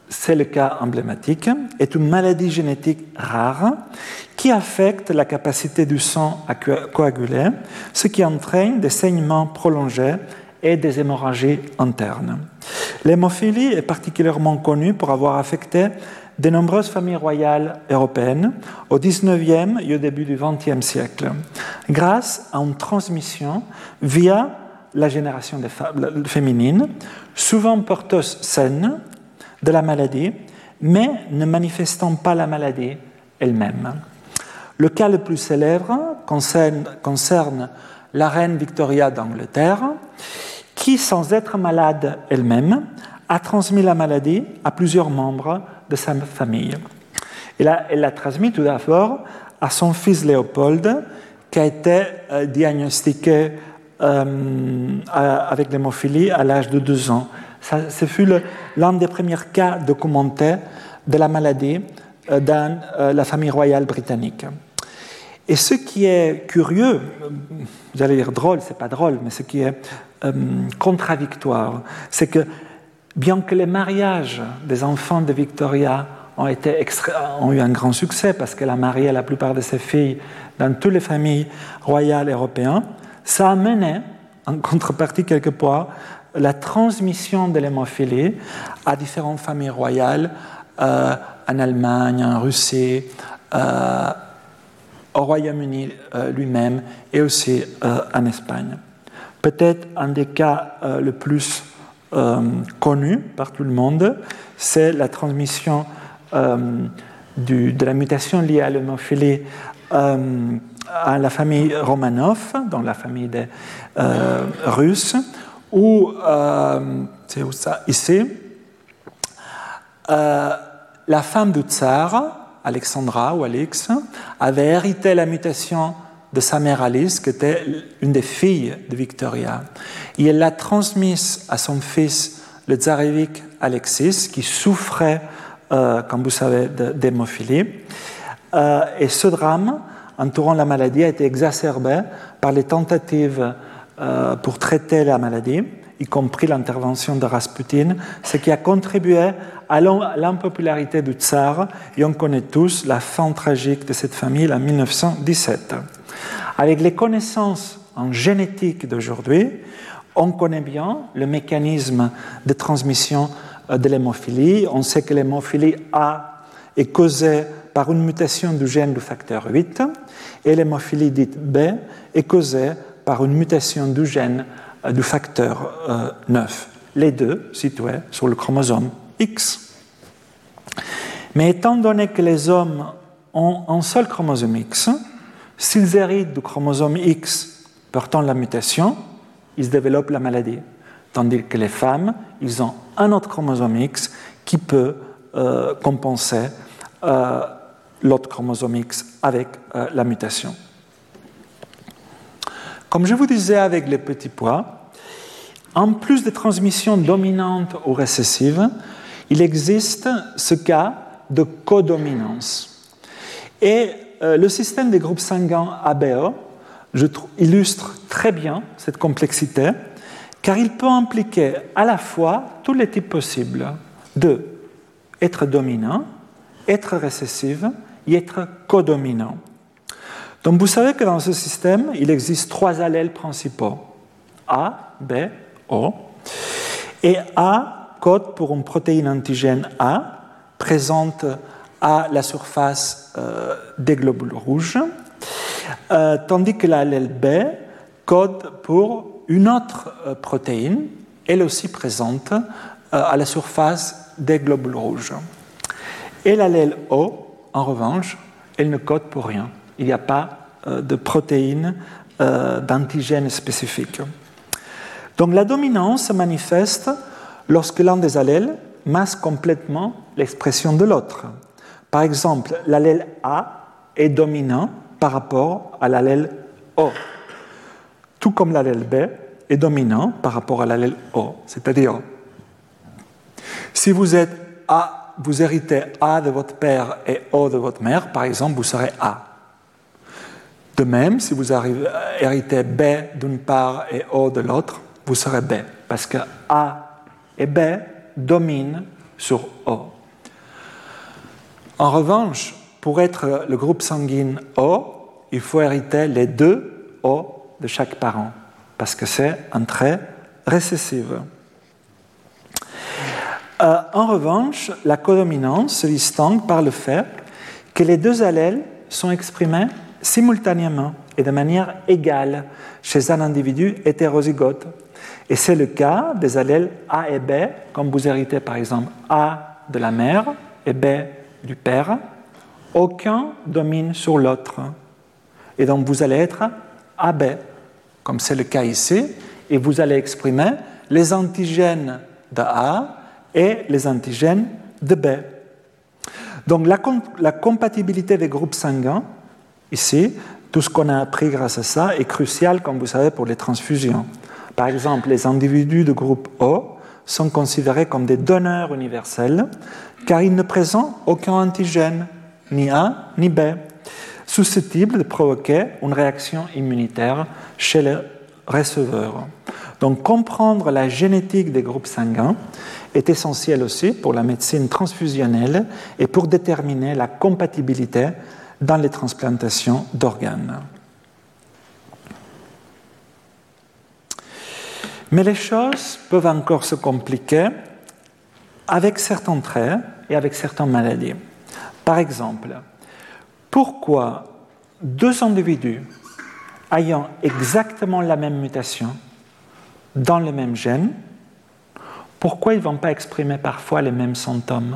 c'est le cas emblématique, est une maladie génétique rare qui affecte la capacité du sang à coaguler, ce qui entraîne des saignements prolongés et des hémorragies internes. L'hémophilie est particulièrement connue pour avoir affecté de nombreuses familles royales européennes au dix-neuvième et au début du vingtième siècle, grâce à une transmission via la génération des femmes féminines, souvent porteuses saines de la maladie, mais ne manifestant pas la maladie elle-même. Le cas le plus célèbre concerne, concerne la reine Victoria d'Angleterre, qui, sans être malade elle-même, a transmis la maladie à plusieurs membres de sa famille. Elle l'a transmis tout d'abord à son fils Léopold, qui a été euh, diagnostiqué euh, avec l'hémophilie à l'âge de deux ans. Ça, ce fut le, l'un des premiers cas documentés de la maladie euh, dans euh, la famille royale britannique. Et ce qui est curieux, j'allais dire drôle, c'est pas drôle, mais ce qui est euh, contradictoire, c'est que bien que les mariages des enfants de Victoria ont, été extra... ont eu un grand succès, parce qu'elle a marié la plupart de ses filles dans toutes les familles royales européennes, ça a mené, en contrepartie quelquefois, la transmission de l'hémophilie à différentes familles royales euh, en Allemagne, en Russie, euh, au Royaume-Uni euh, lui-même et aussi euh, en Espagne. Peut-être un des cas euh, le plus euh, connu par tout le monde, c'est la transmission euh, du, de la mutation liée à l'hémophilie euh, à la famille Romanov, dans la famille des euh, Russes, où, euh, c'est où ça, ici, euh, la femme du tsar, Alexandra ou Alix, avait hérité la mutation de sa mère Alice, qui était une des filles de Victoria. Et elle l'a transmise à son fils, le tsarévitch Alexis, qui souffrait, euh, comme vous savez, d'hémophilie. Euh, et ce drame entourant la maladie a été exacerbé par les tentatives euh, pour traiter la maladie, y compris l'intervention de Rasputin, ce qui a contribué à l'impopularité du tsar, et on connaît tous la fin tragique de cette famille en mille neuf cent dix-sept. Avec les connaissances en génétique d'aujourd'hui, on connaît bien le mécanisme de transmission de l'hémophilie. On sait que l'hémophilie A est causée par une mutation du gène du facteur huit, et l'hémophilie dite B est causée par une mutation du gène du facteur euh, neuf, les deux situés sur le chromosome X. Mais étant donné que les hommes ont un seul chromosome X, s'ils héritent du chromosome X portant la mutation, ils développent la maladie. Tandis que les femmes, ils ont un autre chromosome X qui peut euh, compenser euh, l'autre chromosome X avec euh, la mutation. Comme je vous disais avec les petits pois, en plus de transmission dominante ou récessive, il existe ce cas de codominance. Et euh, le système des groupes sanguins A B O, je trouve, illustre très bien cette complexité, car il peut impliquer à la fois tous les types possibles de être dominant, être récessif et être codominant. Donc vous savez que dans ce système, il existe trois allèles principaux, A, B, O. Et A code pour une protéine antigène A, présente à la surface euh, des globules rouges, euh, tandis que l'allèle B code pour une autre euh, protéine, elle aussi présente euh, à la surface des globules rouges. Et l'allèle O, en revanche, elle ne code pour rien. Il n'y a pas euh, de protéine euh, d'antigène spécifique. Donc la dominance se manifeste lorsque l'un des allèles masque complètement l'expression de l'autre. Par exemple, l'allèle A est dominant par rapport à l'allèle O, tout comme l'allèle B est dominant par rapport à l'allèle O. C'est-à-dire, si vous êtes A, vous héritez A de votre père et O de votre mère, par exemple, vous serez A. De même, si vous héritez B d'une part et O de l'autre, vous serez B, parce que A et B dominent sur O. En revanche, pour être le groupe sanguin O, il faut hériter les deux O de chaque parent, parce que c'est un trait récessif. Euh, en revanche, la codominance se distingue par le fait que les deux allèles sont exprimés simultanément et de manière égale chez un individu hétérozygote. Et c'est le cas des allèles A et B, comme vous héritez par exemple A de la mère et B du père. Aucun domine sur l'autre. Et donc vous allez être A B, comme c'est le cas ici, et vous allez exprimer les antigènes de A et les antigènes de B. Donc la, la compatibilité des groupes sanguins, ici, tout ce qu'on a appris grâce à ça, est crucial, comme vous savez, pour les transfusions. Par exemple, les individus de groupe O sont considérés comme des donneurs universels, car ils ne présentent aucun antigène, ni A ni B, susceptible de provoquer une réaction immunitaire chez le receveur. Donc, comprendre la génétique des groupes sanguins est essentiel aussi pour la médecine transfusionnelle et pour déterminer la compatibilité dans les transplantations d'organes. Mais les choses peuvent encore se compliquer avec certains traits et avec certaines maladies. Par exemple, pourquoi deux individus ayant exactement la même mutation dans le même gène, pourquoi ils ne vont pas exprimer parfois les mêmes symptômes?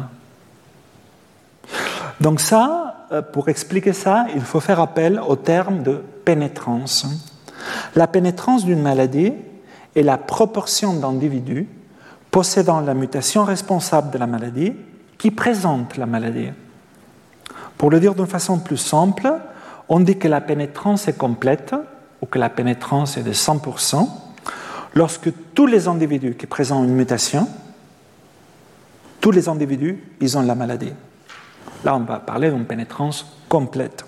Donc ça, pour expliquer ça, il faut faire appel au terme de pénétrance. La pénétrance d'une maladie est la proportion d'individus possédant la mutation responsable de la maladie qui présente la maladie. Pour le dire d'une façon plus simple, on dit que la pénétrance est complète ou que la pénétrance est de cent pour cent lorsque tous les individus qui présentent une mutation, tous les individus, ils ont la maladie. Là, on va parler d'une pénétrance complète.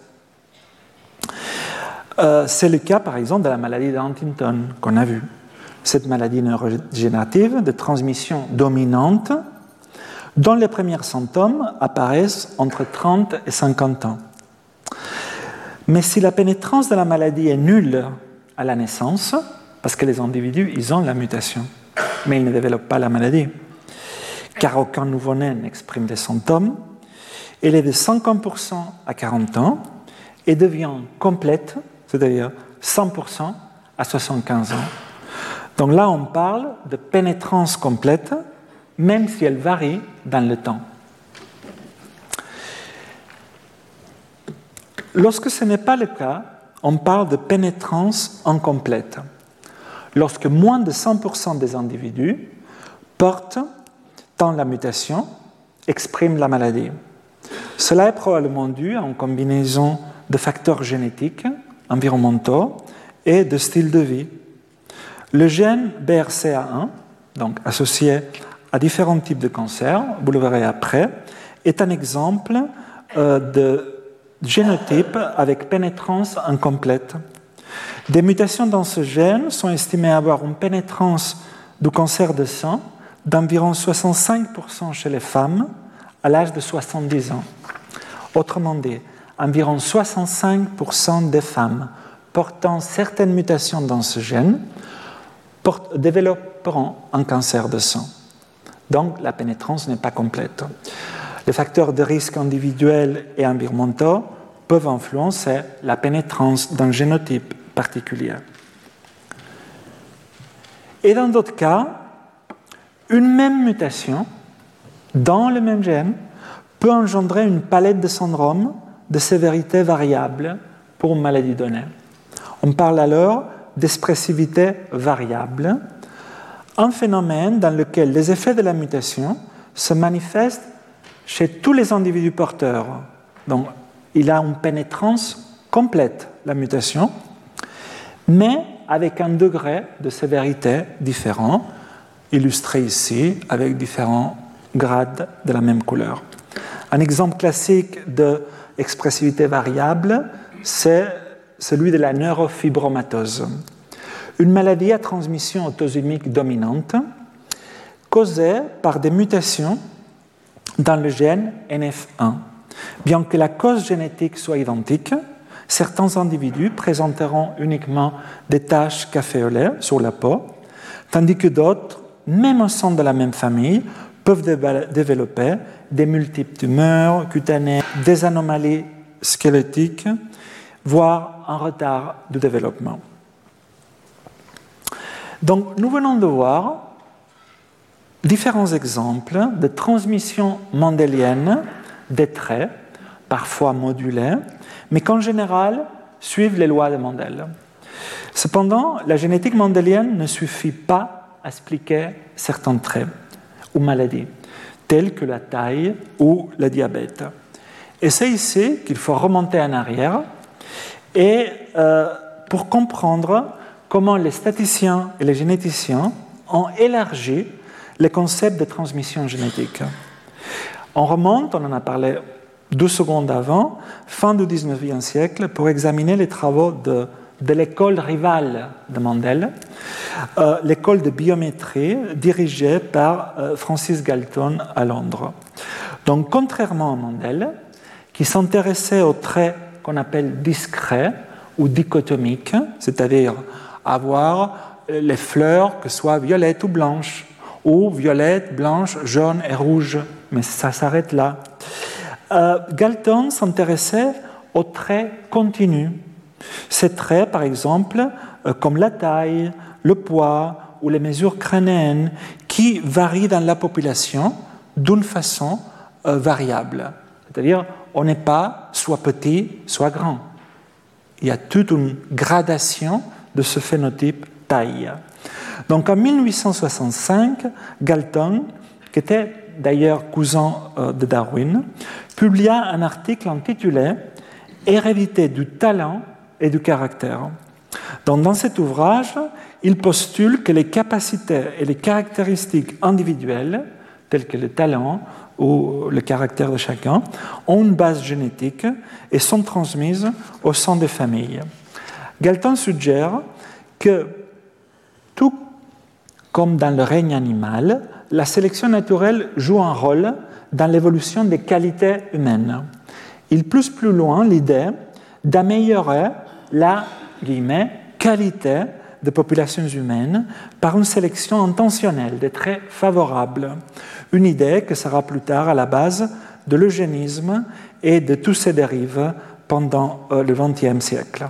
Euh, c'est le cas, par exemple, de la maladie de Huntington qu'on a vue. Cette maladie neurodégénérative de transmission dominante dont les premiers symptômes apparaissent entre trente et cinquante ans. Mais si la pénétrance de la maladie est nulle à la naissance, parce que les individus, ils ont la mutation, mais ils ne développent pas la maladie, car aucun nouveau-né n'exprime des symptômes, elle est de cinquante pour cent à quarante ans et devient complète, c'est-à-dire cent pour cent à soixante-quinze ans. Donc là, on parle de pénétrance complète, même si elle varie dans le temps. Lorsque ce n'est pas le cas, on parle de pénétrance incomplète. Lorsque moins de cent pour cent des individus portent tant la mutation, expriment la maladie. Cela est probablement dû à une combinaison de facteurs génétiques, environnementaux et de style de vie. Le gène B R C A un, donc associé à différents types de cancers, vous le verrez après, est un exemple euh, de génotype avec pénétrance incomplète. Des mutations dans ce gène sont estimées avoir une pénétrance du cancer de sein d'environ soixante-cinq pour cent chez les femmes à l'âge de soixante-dix ans. Autrement dit, environ soixante-cinq pour cent des femmes portant certaines mutations dans ce gène développeront un cancer de sein. Donc, la pénétrance n'est pas complète. Les facteurs de risque individuels et environnementaux peuvent influencer la pénétrance d'un génotype particulier. Et dans d'autres cas, une même mutation dans le même gène peut engendrer une palette de syndromes de sévérité variable pour une maladie donnée. On parle alors d'expressivité variable, un phénomène dans lequel les effets de la mutation se manifestent chez tous les individus porteurs. Donc, il a une pénétrance complète, la mutation, mais avec un degré de sévérité différent, illustré ici avec différents grades de la même couleur. Un exemple classique d'expressivité variable, c'est celui de la neurofibromatose, une maladie à transmission autosomique dominante causée par des mutations dans le gène N F un. Bien que la cause génétique soit identique, certains individus présenteront uniquement des taches café au lait sur la peau, tandis que d'autres, même au sein de la même famille, peuvent développer des multiples tumeurs cutanées, des anomalies squelettiques, voire un retard de développement. Donc, nous venons de voir différents exemples de transmission mendélienne des traits, parfois modulés, mais qu'en général suivent les lois de Mendel. Cependant, la génétique mendélienne ne suffit pas à expliquer certains traits ou maladies, telles que la taille ou le diabète. Et c'est ici qu'il faut remonter en arrière et, euh, pour comprendre comment les statisticiens et les généticiens ont élargi le concept de transmission génétique. On remonte, on en a parlé deux secondes avant, fin du dix-neuvième siècle, pour examiner les travaux de, de l'école rivale de Mendel, euh, l'école de biométrie dirigée par euh, Francis Galton à Londres. Donc, contrairement à Mendel, qui s'intéressait aux traits qu'on appelle discrets ou dichotomiques, c'est-à-dire avoir les fleurs que soient violettes ou blanches, ou violettes, blanches, jaunes et rouges, mais ça s'arrête là. Euh, Galton s'intéressait aux traits continus. Ces traits, par exemple, euh, comme la taille, le poids ou les mesures crâniennes, qui varient dans la population d'une façon euh, variable. C'est-à-dire, on n'est pas soit petit, soit grand. Il y a toute une gradation de ce phénotype taille. Donc en mille huit cent soixante-cinq, Galton, qui était d'ailleurs cousin de Darwin, publia un article intitulé « Hérédité du talent et du caractère ». Donc dans cet ouvrage, il postule que les capacités et les caractéristiques individuelles, telles que le talent ou le caractère de chacun, ont une base génétique et sont transmises au sein des familles. Galton suggère que, tout comme dans le règne animal, la sélection naturelle joue un rôle dans l'évolution des qualités humaines. Il pousse plus loin l'idée d'améliorer la guillemets, qualité des populations humaines par une sélection intentionnelle des traits favorables. Une idée qui sera plus tard à la base de l'eugénisme et de toutes ses dérives pendant le vingtième siècle.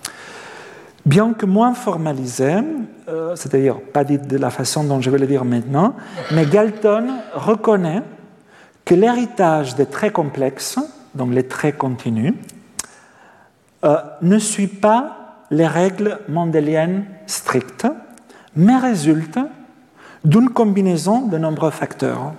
Bien que moins formalisé, euh, c'est-à-dire pas dit de la façon dont je vais le dire maintenant, mais Galton reconnaît que l'héritage des traits complexes, donc les traits continus, euh, ne suit pas les règles mendéliennes strictes, mais résulte d'une combinaison de nombreux facteurs.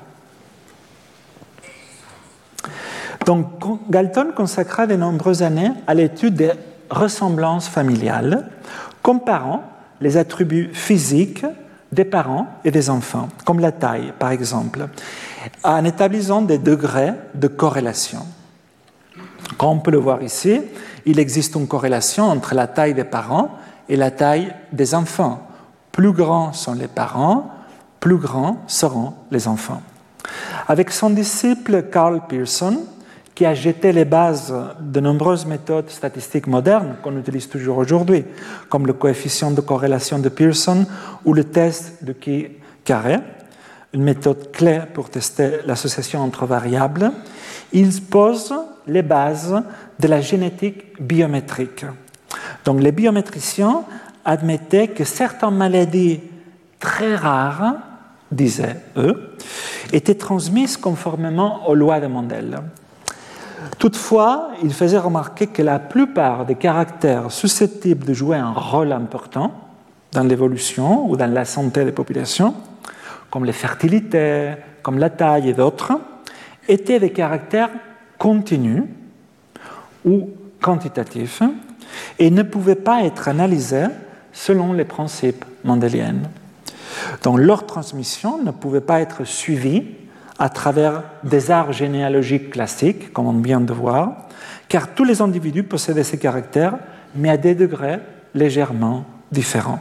Donc, Galton consacra de nombreuses années à l'étude des ressemblances familiales, comparant les attributs physiques des parents et des enfants, comme la taille, par exemple, en établissant des degrés de corrélation. Comme on peut le voir ici, il existe une corrélation entre la taille des parents et la taille des enfants. Plus grands sont les parents, plus grands seront les enfants. Avec son disciple Carl Pearson, qui a jeté les bases de nombreuses méthodes statistiques modernes qu'on utilise toujours aujourd'hui, comme le coefficient de corrélation de Pearson ou le test de Key-Carré, une méthode clé pour tester l'association entre variables, il pose les bases de la génétique biométrique. Donc les biométriciens admettaient que certaines maladies très rares, disaient eux, étaient transmises conformément aux lois de Mendel. Toutefois, il faisait remarquer que la plupart des caractères susceptibles de jouer un rôle important dans l'évolution ou dans la santé des populations, comme les fertilités, comme la taille et d'autres, étaient des caractères continus ou quantitatifs et ne pouvaient pas être analysés selon les principes mendéliens. Donc leur transmission ne pouvait pas être suivie à travers des arbres généalogiques classiques, comme on vient de voir, car tous les individus possédaient ces caractères, mais à des degrés légèrement différents.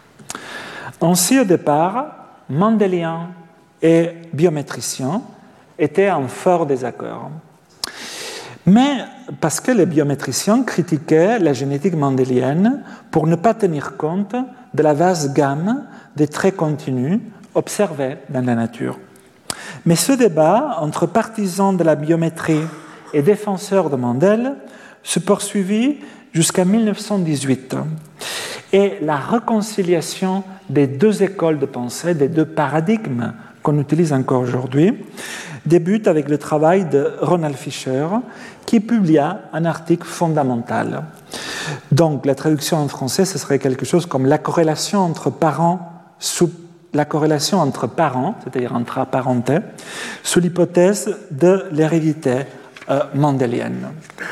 Ainsi, au départ, mendéliens et biométriciens étaient en fort désaccord. Mais parce que les biométriciens critiquaient la génétique mendélienne pour ne pas tenir compte de la vaste gamme des traits continus observés dans la nature. Mais ce débat entre partisans de la biométrie et défenseurs de Mendel se poursuivit jusqu'à mille neuf cent dix-huit. Et la réconciliation des deux écoles de pensée, des deux paradigmes qu'on utilise encore aujourd'hui, débute avec le travail de Ronald Fisher, qui publia un article fondamental. Donc, la traduction en français, ce serait quelque chose comme la corrélation entre parents, sous, la corrélation entre parents, c'est-à-dire entre apparentés, sous l'hypothèse de l'hérédité euh, mendélienne.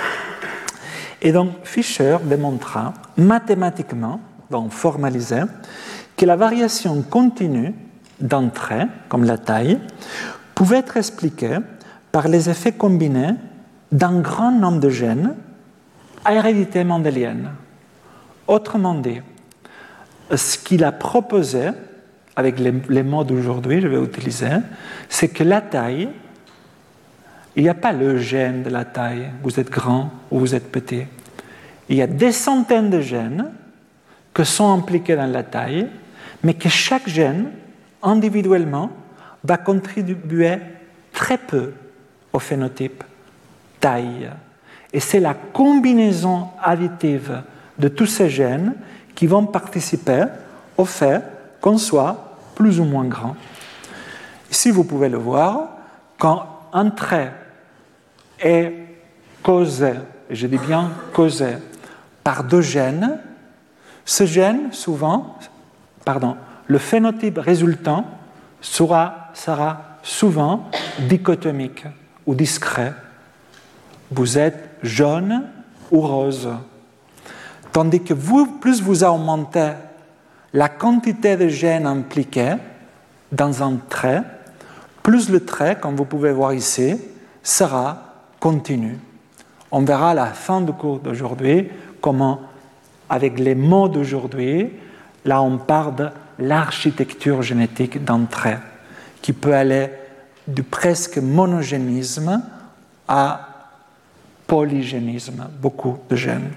Et donc, Fisher démontra mathématiquement, donc formalisé, que la variation continue d'un trait, comme la taille, pouvait être expliquée par les effets combinés d'un grand nombre de gènes à hérédité mendélienne. Autrement dit, ce qu'il a proposé, avec les, les mots d'aujourd'hui, je vais utiliser, c'est que la taille, il n'y a pas le gène de la taille, vous êtes grand ou vous êtes petit. Il y a des centaines de gènes qui sont impliqués dans la taille, mais que chaque gène, individuellement, va contribuer très peu au phénotype taille. Et c'est la combinaison additive de tous ces gènes qui vont participer au fait qu'on soit plus ou moins grand. Ici, vous pouvez le voir, quand un trait est causé, et je dis bien causé, par deux gènes, ce gène, souvent, pardon, le phénotype résultant sera, sera souvent dichotomique ou discret. Vous êtes jaune ou rose. Tandis que vous, plus vous augmentez la quantité de gènes impliqués dans un trait, plus le trait, comme vous pouvez voir ici, sera continu. On verra à la fin du cours d'aujourd'hui comment, avec les mots d'aujourd'hui, là on parle de l'architecture génétique d'un trait qui peut aller du presque monogénisme à polygénisme, beaucoup de gènes.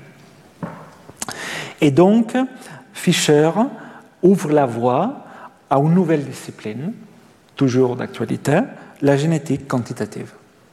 Et donc, Fisher ouvre la voie à une nouvelle discipline, toujours d'actualité, la génétique quantitative.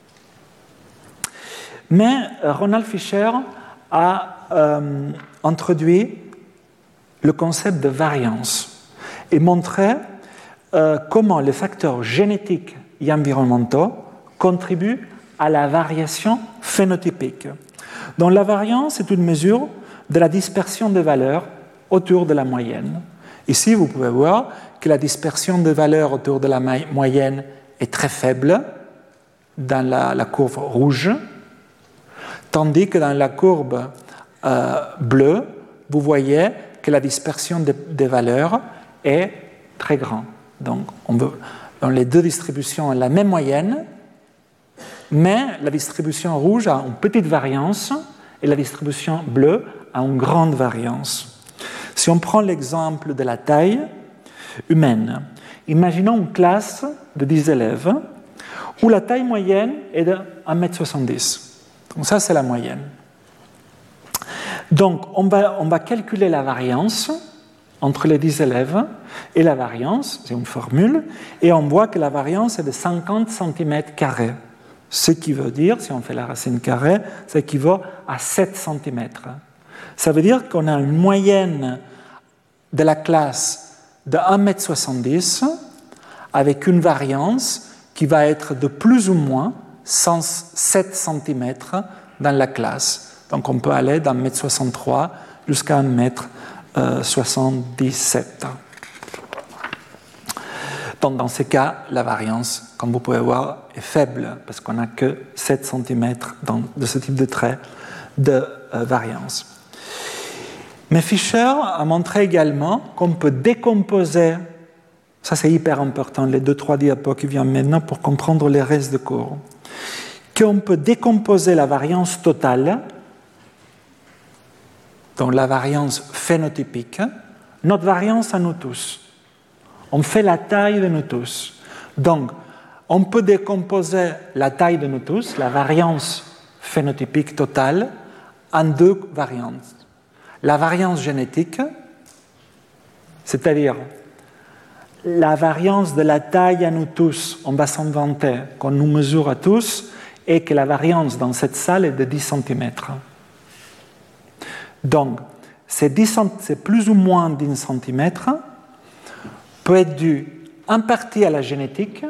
Mais Ronald Fisher a euh, introduit le concept de variance et montré euh, comment les facteurs génétiques et environnementaux contribuent à la variation phénotypique. Donc la variance est une mesure de la dispersion des valeurs autour de la moyenne. Ici, vous pouvez voir que la dispersion des valeurs autour de la moyenne est très faible dans la, la courbe rouge, tandis que dans la courbe euh, bleue, vous voyez que la dispersion des, des valeurs est très grande. Donc, on veut, dans les deux distributions ont la même moyenne, mais la distribution rouge a une petite variance et la distribution bleue a une grande variance. Si on prend l'exemple de la taille humaine, imaginons une classe de dix élèves où la taille moyenne est de un mètre soixante-dix. Donc ça, c'est la moyenne. Donc, on va, on va calculer la variance entre les dix élèves, et la variance, c'est une formule, et on voit que la variance est de cinquante centimètres carrés. Ce qui veut dire, si on fait la racine carrée, ça équivaut à sept centimètres. Ça veut dire qu'on a une moyenne de la classe de un mètre soixante-dix avec une variance qui va être de plus ou moins sept centimètres dans la classe. Donc on peut aller d'un mètre soixante-trois jusqu'à un mètre soixante-dix-sept. Donc dans ces cas, la variance, comme vous pouvez voir, est faible parce qu'on n'a que sept centimètres de ce type de trait de euh, variance. Mais Fisher a montré également qu'on peut décomposer, ça c'est hyper important, les deux, trois diapos qui viennent maintenant pour comprendre les restes de cours, qu'on peut décomposer la variance totale, donc la variance phénotypique, notre variance à nous tous. On fait la taille de nous tous. Donc, on peut décomposer la taille de nous tous, la variance phénotypique totale, en deux variantes. La variance génétique, c'est-à-dire la variance de la taille à nous tous, on va s'inventer qu'on nous mesure à tous, et que la variance dans cette salle est de dix centimètres. Donc, c'est, dix, c'est plus ou moins dix centimètres, peut être dû en partie à la génétique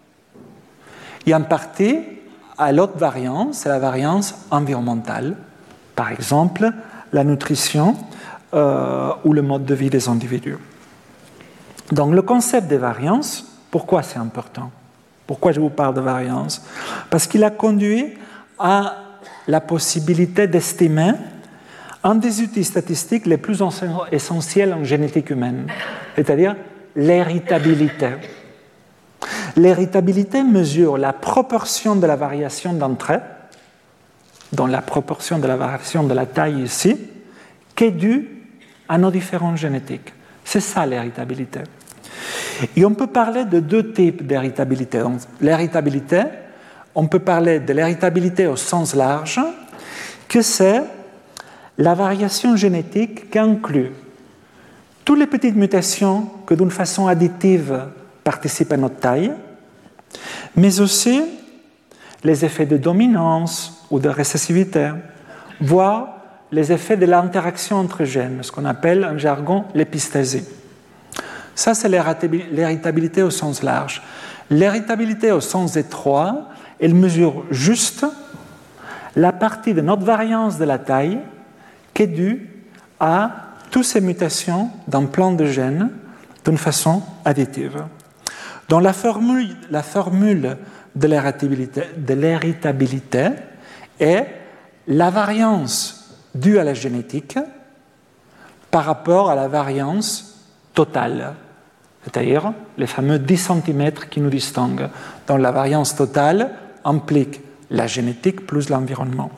et en partie à l'autre variance, c'est la variance environnementale. Par exemple, la nutrition euh, ou le mode de vie des individus. Donc, le concept des variances, pourquoi c'est important? Pourquoi je vous parle de variance? Parce qu'il a conduit à la possibilité d'estimer un des outils statistiques les plus essentiels en génétique humaine, c'est-à-dire l'héritabilité. L'héritabilité mesure la proportion de la variation d'un trait, dont la proportion de la variation de la taille ici, qui est due à nos différences génétiques. C'est ça l'héritabilité. Et on peut parler de deux types d'héritabilité. Donc, l'héritabilité, on peut parler de l'héritabilité au sens large, que c'est la variation génétique qui inclut toutes les petites mutations que d'une façon additive participent à notre taille, mais aussi les effets de dominance ou de récessivité, voire les effets de l'interaction entre gènes, ce qu'on appelle en jargon l'épistasie. Ça, c'est l'héritabilité au sens large. L'héritabilité au sens étroit, elle mesure juste la partie de notre variance de la taille qui est due à toutes ces mutations dans plein de gènes d'une façon additive. Dans la formule, la formule de l'héritabilité, de l'héritabilité est la variance due à la génétique par rapport à la variance totale, c'est-à-dire les fameux dix centimètres qui nous distinguent. Donc la variance totale implique la génétique plus l'environnement.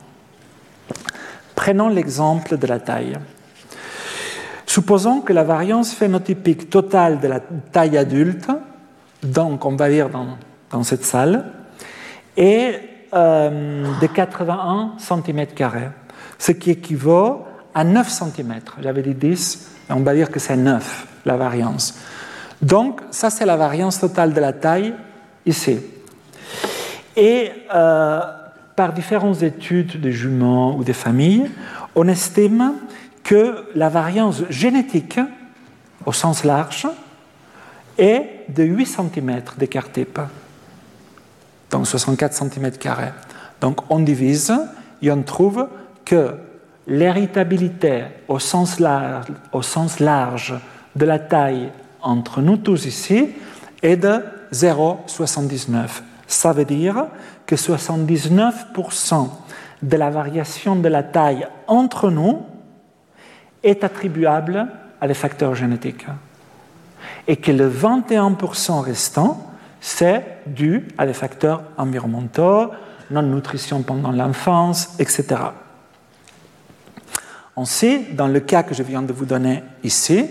Prenons l'exemple de la taille. Supposons que la variance phénotypique totale de la taille adulte, donc on va dire dans, dans cette salle, est euh, de quatre-vingt-un centimètres carrés, ce qui équivaut à neuf centimètres. J'avais dit dix, on va dire que c'est neuf, la variance. Donc, ça, c'est la variance totale de la taille ici. Et euh, par différentes études de juments ou de familles, on estime que la variance génétique, au sens large, est de huit centimètres d'écart type, donc soixante-quatre centimètres carrés. Donc, on divise et on trouve que l'héritabilité au sens large, au sens large de la taille entre nous tous ici est de zéro virgule soixante-dix-neuf. Ça veut dire que soixante-dix-neuf pour cent de la variation de la taille entre nous est attribuable à des facteurs génétiques. Et que le vingt et un pour cent restant, c'est dû à des facteurs environnementaux, non-nutrition pendant l'enfance, et cetera. On sait, dans le cas que je viens de vous donner ici,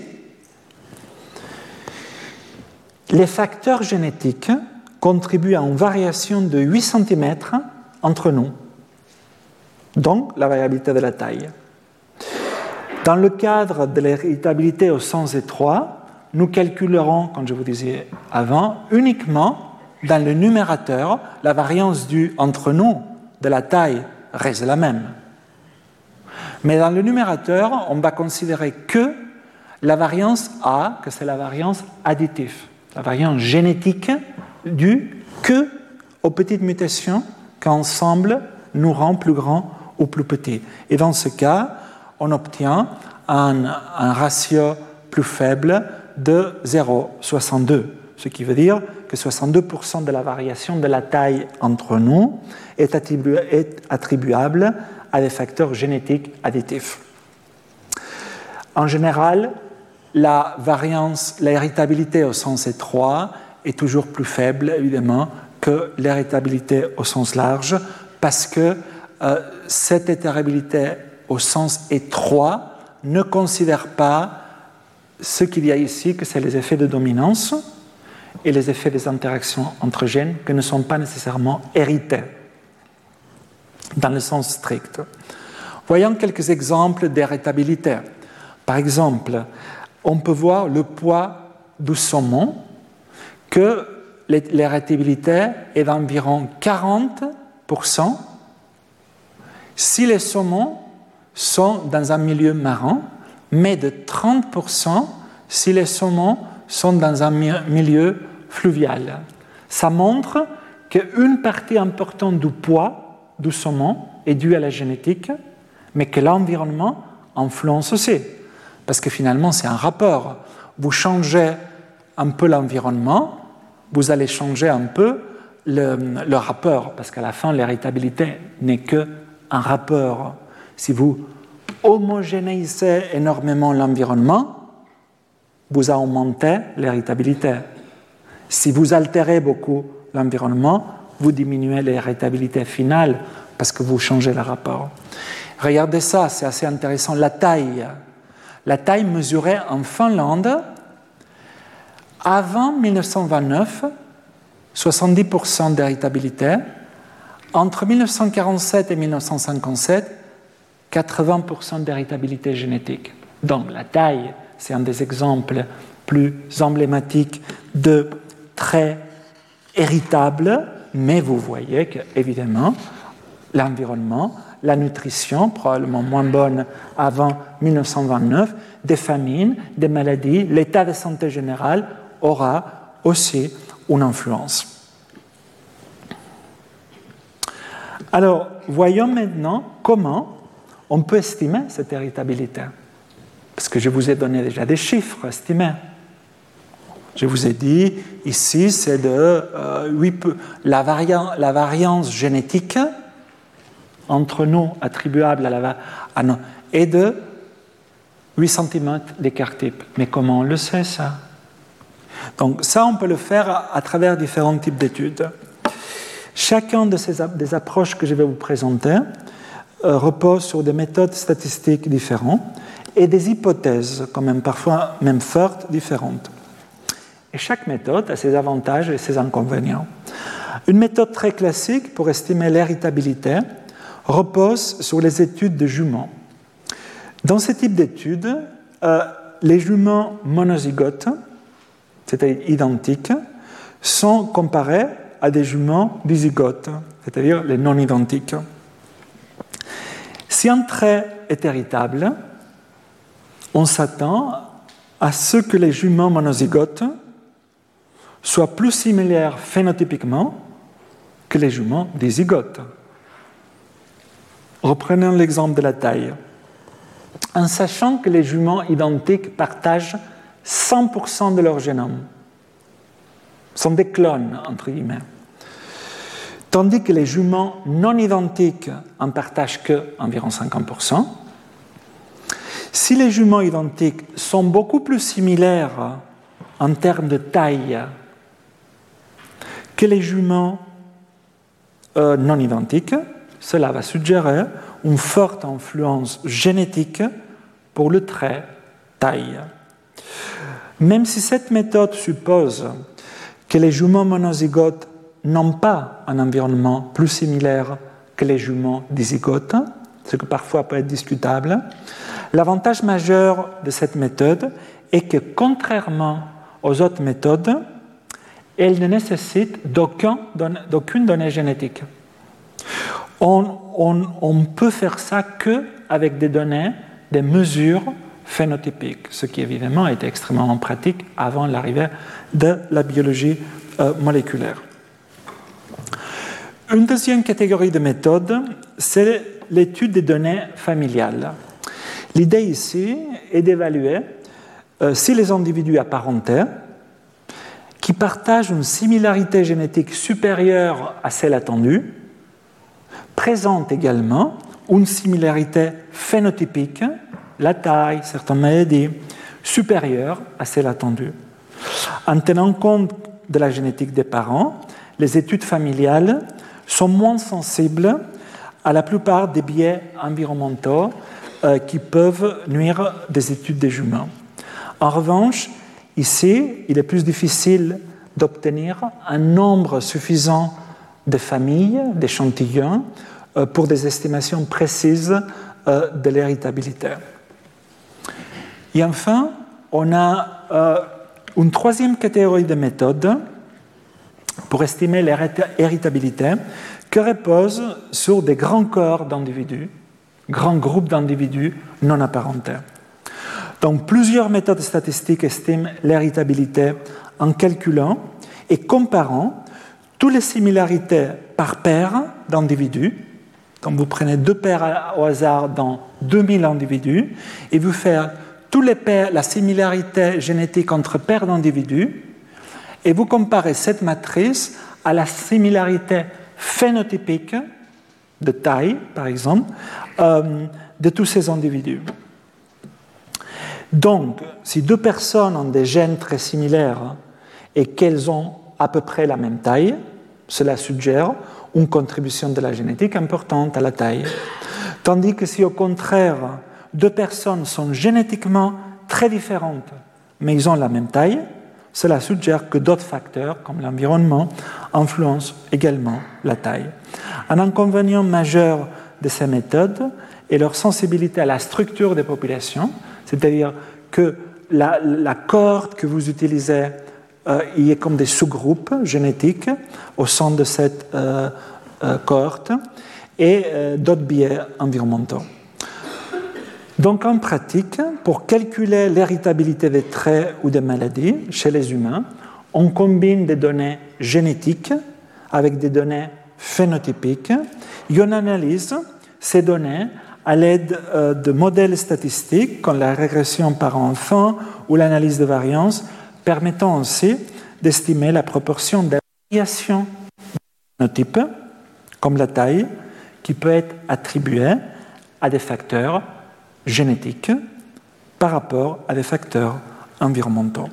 les facteurs génétiques contribuent à une variation de huit centimètres entre nous, donc la variabilité de la taille. Dans le cadre de l'héritabilité au sens étroit, nous calculerons, comme je vous disais avant, uniquement dans le numérateur, la variance due entre nous de la taille reste la même. Mais dans le numérateur, on va considérer que la variance A, que c'est la variance additive, la variance génétique due que aux petites mutations qu'ensemble nous rend plus grands ou plus petits. Et dans ce cas, on obtient un, un ratio plus faible de zéro virgule soixante-deux, ce qui veut dire que soixante-deux pour cent de la variation de la taille entre nous est, attribu- est attribuable à des facteurs génétiques additifs. En général, la variance, l'héritabilité au sens étroit est toujours plus faible, évidemment, que l'héritabilité au sens large, parce que euh, cette héritabilité au sens étroit ne considère pas ce qu'il y a ici, que c'est les effets de dominance, et les effets des interactions entre gènes qui ne sont pas nécessairement hérités dans le sens strict. Voyons quelques exemples d'héritabilité. Par exemple, on peut voir le poids du saumon, que l'héritabilité est d'environ quarante pour cent si les saumons sont dans un milieu marin, mais de trente pour cent si les saumons sont dans un milieu fluvial. Ça montre qu'une partie importante du poids du saumon est due à la génétique, mais que l'environnement influence aussi. Parce que finalement, c'est un rapport. Vous changez un peu l'environnement, vous allez changer un peu le, le rapport, parce qu'à la fin, l'héritabilité n'est qu'un rapport. Si vous homogénéisez énormément l'environnement, vous augmentez l'héritabilité. Si vous altérez beaucoup l'environnement, vous diminuez l'héritabilité finale parce que vous changez le rapport. Regardez ça, c'est assez intéressant. La taille. La taille mesurée en Finlande, avant mille neuf cent vingt-neuf, soixante-dix pour cent d'héritabilité. Entre mille neuf cent quarante-sept et mille neuf cent cinquante-sept, quatre-vingts pour cent d'héritabilité génétique. Donc la taille, c'est un des exemples plus emblématiques de traits héritables, mais vous voyez qu'évidemment, l'environnement, la nutrition, probablement moins bonne avant mille neuf cent vingt-neuf, des famines, des maladies, l'état de santé général aura aussi une influence. Alors, voyons maintenant comment on peut estimer cette héritabilité. Parce que je vous ai donné déjà des chiffres estimés. Je vous ai dit, ici, c'est de euh, huit, la, varian, la variance génétique entre nous attribuable à la à nous, est de huit centimètres d'écart type. Mais comment on le sait, ça? Donc ça, on peut le faire à, à travers différents types d'études. Chacun de ces des approches que je vais vous présenter euh, repose sur des méthodes statistiques différentes et des hypothèses, quand même parfois même fortes, différentes. Et chaque méthode a ses avantages et ses inconvénients. Une méthode très classique pour estimer l'héritabilité repose sur les études de juments. Dans ce type d'études, euh, les juments monozygotes, c'est-à-dire identiques, sont comparés à des juments dizygotes, c'est-à-dire les non-identiques. Si un trait est héritable, on s'attend à ce que les juments monozygotes soient plus similaires phénotypiquement que les juments dizygotes. Reprenons l'exemple de la taille. En sachant que les juments identiques partagent cent pour cent de leur génome, sont des clones, entre guillemets, tandis que les juments non identiques en partagent que environ cinquante pour cent, si les juments identiques sont beaucoup plus similaires en termes de taille que les juments euh, non identiques, cela va suggérer une forte influence génétique pour le trait taille. Même si cette méthode suppose que les juments monozygotes n'ont pas un environnement plus similaire que les juments dizygotes, ce qui parfois peut être discutable, l'avantage majeur de cette méthode est que, contrairement aux autres méthodes, elle ne nécessite d'aucun, d'aucune donnée génétique. On, on, on peut faire ça qu'avec des données, des mesures phénotypiques, ce qui évidemment était extrêmement pratique avant l'arrivée de la biologie euh, moléculaire. Une deuxième catégorie de méthodes, c'est l'étude des données familiales. L'idée ici est d'évaluer euh, si les individus apparentés qui partagent une similarité génétique supérieure à celle attendue présentent également une similarité phénotypique, la taille, certaines maladies, supérieure à celle attendue. En tenant compte de la génétique des parents, les études familiales sont moins sensibles à la plupart des biais environnementaux euh, qui peuvent nuire des études des juments. En revanche, ici, il est plus difficile d'obtenir un nombre suffisant de familles, d'échantillons, euh, pour des estimations précises euh, de l'héritabilité. Et enfin, on a euh, une troisième catégorie de méthodes pour estimer l'héritabilité qui repose sur des grands corps d'individus, grands groupes d'individus non apparentés. Donc, plusieurs méthodes statistiques estiment l'héritabilité en calculant et comparant toutes les similarités par paire d'individus. Donc, vous prenez deux paires au hasard dans deux mille individus et vous faites toutes les paires, la similarité génétique entre paires d'individus, et vous comparez cette matrice à la similarité phénotypique de taille, par exemple, euh, de tous ces individus. Donc, si deux personnes ont des gènes très similaires et qu'elles ont à peu près la même taille, cela suggère une contribution de la génétique importante à la taille. Tandis que si au contraire, deux personnes sont génétiquement très différentes, mais ils ont la même taille, cela suggère que d'autres facteurs, comme l'environnement, influencent également la taille. Un inconvénient majeur de ces méthodes est leur sensibilité à la structure des populations, c'est-à-dire que la, la cohorte que vous utilisez, euh, il y a comme des sous-groupes génétiques au sein de cette euh, euh, cohorte et euh, d'autres biais environnementaux. Donc, en pratique, pour calculer l'héritabilité des traits ou des maladies chez les humains, on combine des données génétiques avec des données phénotypiques et on analyse ces données à l'aide de modèles statistiques comme la régression par enfant ou l'analyse de variance, permettant aussi d'estimer la proportion de variations de phénotypes, comme la taille, qui peut être attribuée à des facteurs génétiques par rapport à des facteurs environnementaux.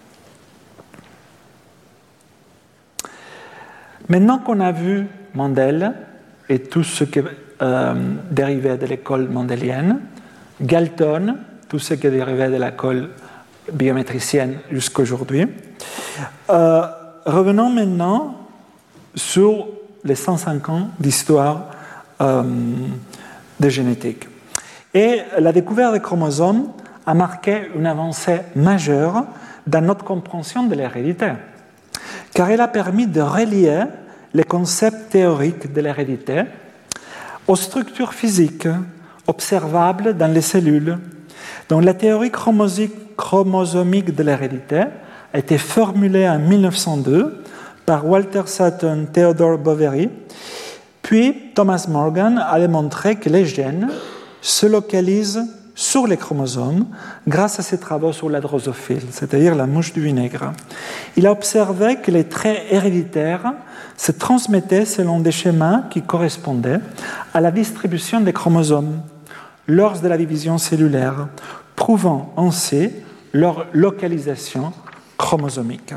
Maintenant qu'on a vu Mendel et tout ce qui euh, dérivait de l'école mendélienne, Galton, tout ce qui dérivait de l'école biométricienne jusqu'à aujourd'hui, euh, revenons maintenant sur les cent cinq ans d'histoire euh, de génétique. Et la découverte des chromosomes a marqué une avancée majeure dans notre compréhension de l'hérédité, car elle a permis de relier les concepts théoriques de l'hérédité aux structures physiques observables dans les cellules. Donc, la théorie chromosomique de l'hérédité a été formulée en mille neuf cent deux par Walter Sutton, Theodore Boveri, puis Thomas Morgan a démontré que les gènes se localisent sur les chromosomes grâce à ses travaux sur la drosophile, c'est-à-dire la mouche du vinaigre. Il a observé que les traits héréditaires se transmettaient selon des schémas qui correspondaient à la distribution des chromosomes lors de la division cellulaire, prouvant ainsi leur localisation chromosomique.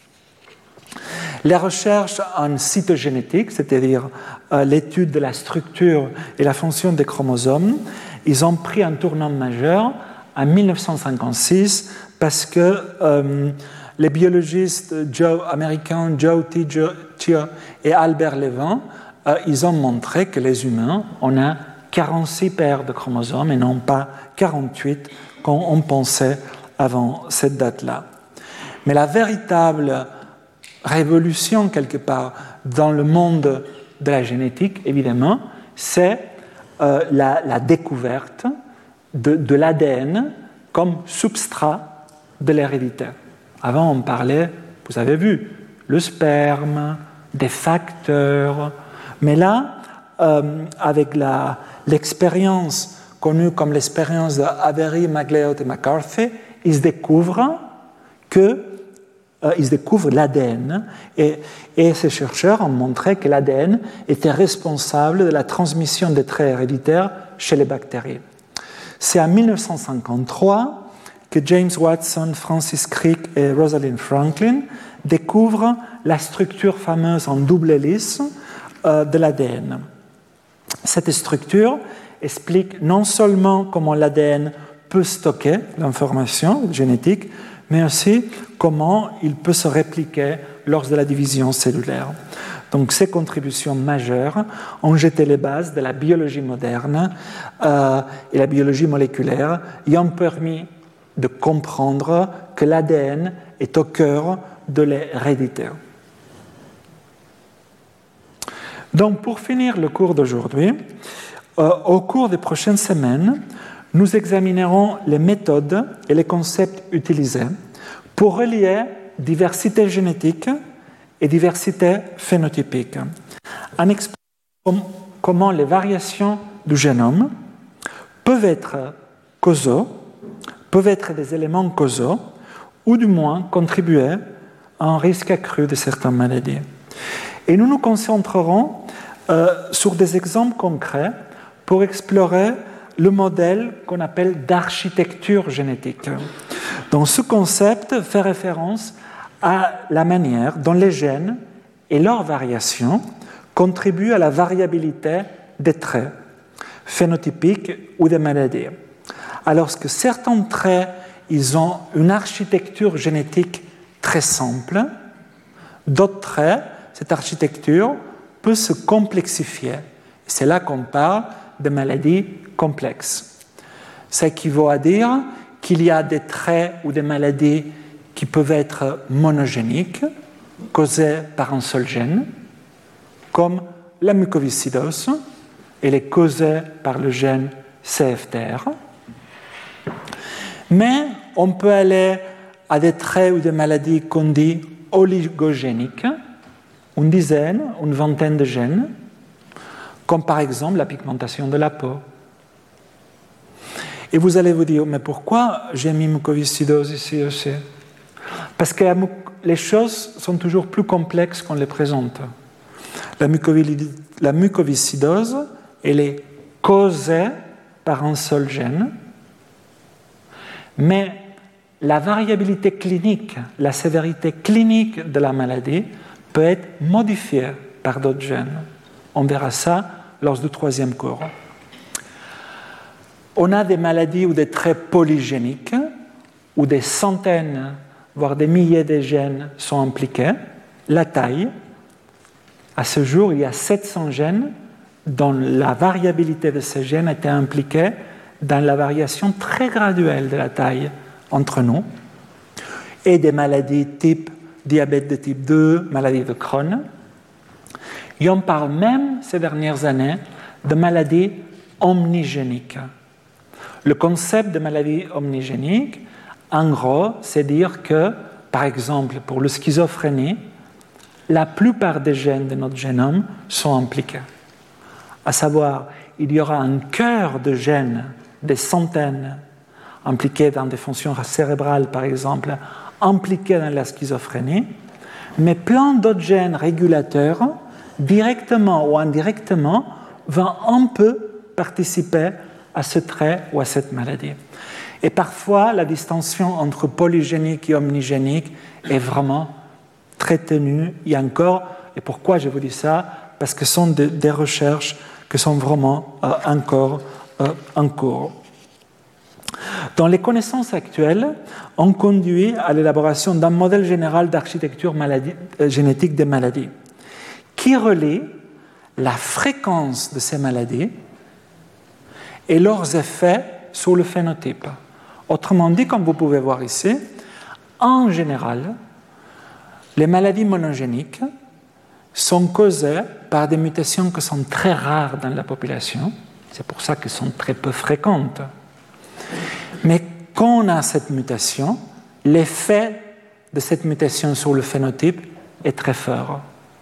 Les recherches en cytogénétique, c'est-à-dire euh, l'étude de la structure et la fonction des chromosomes, ils ont pris un tournant majeur en mille neuf cent cinquante-six parce que euh, les biologistes Joe, américains Joe Tighe et Albert Levin, euh, ils ont montré que les humains, on a quarante-six paires de chromosomes et non pas quarante-huit comme on pensait avant cette date-là. Mais la véritable révolution, quelque part, dans le monde de la génétique, évidemment, c'est euh, la, la découverte de, de l'A D N comme substrat de l'hérédité. Avant, on parlait, vous avez vu, le sperme, des facteurs, mais là, euh, avec la, l'expérience connue comme l'expérience de Avery, MacLeod et McCarthy, ils découvrent que Euh, ils découvrent l'A D N et, et ces chercheurs ont montré que l'A D N était responsable de la transmission des traits héréditaires chez les bactéries. C'est en mille neuf cent cinquante-trois que James Watson, Francis Crick et Rosalind Franklin découvrent la structure fameuse en double hélice euh, de l'A D N. Cette structure explique non seulement comment l'A D N peut stocker l'information génétique, mais aussi comment il peut se répliquer lors de la division cellulaire. Donc ces contributions majeures ont jeté les bases de la biologie moderne euh, et la biologie moléculaire et ont permis de comprendre que l'A D N est au cœur de l'hérédité. Donc pour finir le cours d'aujourd'hui, euh, au cours des prochaines semaines, nous examinerons les méthodes et les concepts utilisés pour relier diversité génétique et diversité phénotypique, en expliquant comment les variations du génome peuvent être causaux, peuvent être des éléments causaux, ou du moins contribuer à un risque accru de certaines maladies. Et nous nous concentrerons euh, sur des exemples concrets pour explorer le modèle qu'on appelle d'architecture génétique. Donc ce concept fait référence à la manière dont les gènes et leurs variations contribuent à la variabilité des traits phénotypiques ou des maladies. Alors que certains traits, ils ont une architecture génétique très simple, d'autres traits, cette architecture peut se complexifier. C'est là qu'on parle de maladies complexes. Ça équivaut à dire qu'il y a des traits ou des maladies qui peuvent être monogéniques, causées par un seul gène, comme la mucoviscidose, elle est causée par le gène C F T R. Mais on peut aller à des traits ou des maladies qu'on dit oligogéniques, une dizaine, une vingtaine de gènes, comme par exemple la pigmentation de la peau. Et vous allez vous dire, mais pourquoi j'ai mis mucoviscidose ici aussi? Parce que la, les choses sont toujours plus complexes qu'on les présente. La, la mucoviscidose, elle est causée par un seul gène, mais la variabilité clinique, la sévérité clinique de la maladie peut être modifiée par d'autres gènes. On verra ça lors du troisième cours. On a des maladies ou des traits polygéniques, où des centaines, voire des milliers de gènes sont impliqués. La taille, à ce jour, il y a sept cents gènes dont la variabilité de ces gènes était impliquée dans la variation très graduelle de la taille entre nous, et des maladies type diabète de type deux, maladie de Crohn. Et on parle même, ces dernières années, de maladies omnigéniques. Le concept de maladie omnigénique, en gros, c'est dire que, par exemple, pour la schizophrénie, la plupart des gènes de notre génome sont impliqués. À savoir, il y aura un cœur de gènes, des centaines, impliqués dans des fonctions cérébrales, par exemple, impliqués dans la schizophrénie, mais plein d'autres gènes régulateurs, directement ou indirectement, vont un peu participer à ce trait ou à cette maladie. Et parfois, la distinction entre polygénique et omnigénique est vraiment très ténue. Et encore, et pourquoi je vous dis ça? Parce que ce sont des, des recherches qui sont vraiment euh, encore euh, en cours. Dans les connaissances actuelles, on conduit à l'élaboration d'un modèle général d'architecture maladie, euh, génétique des maladies qui relie la fréquence de ces maladies et leurs effets sur le phénotype. Autrement dit, comme vous pouvez voir ici, en général, les maladies monogéniques sont causées par des mutations qui sont très rares dans la population. C'est pour ça qu'elles sont très peu fréquentes. Mais quand on a cette mutation, l'effet de cette mutation sur le phénotype est très fort.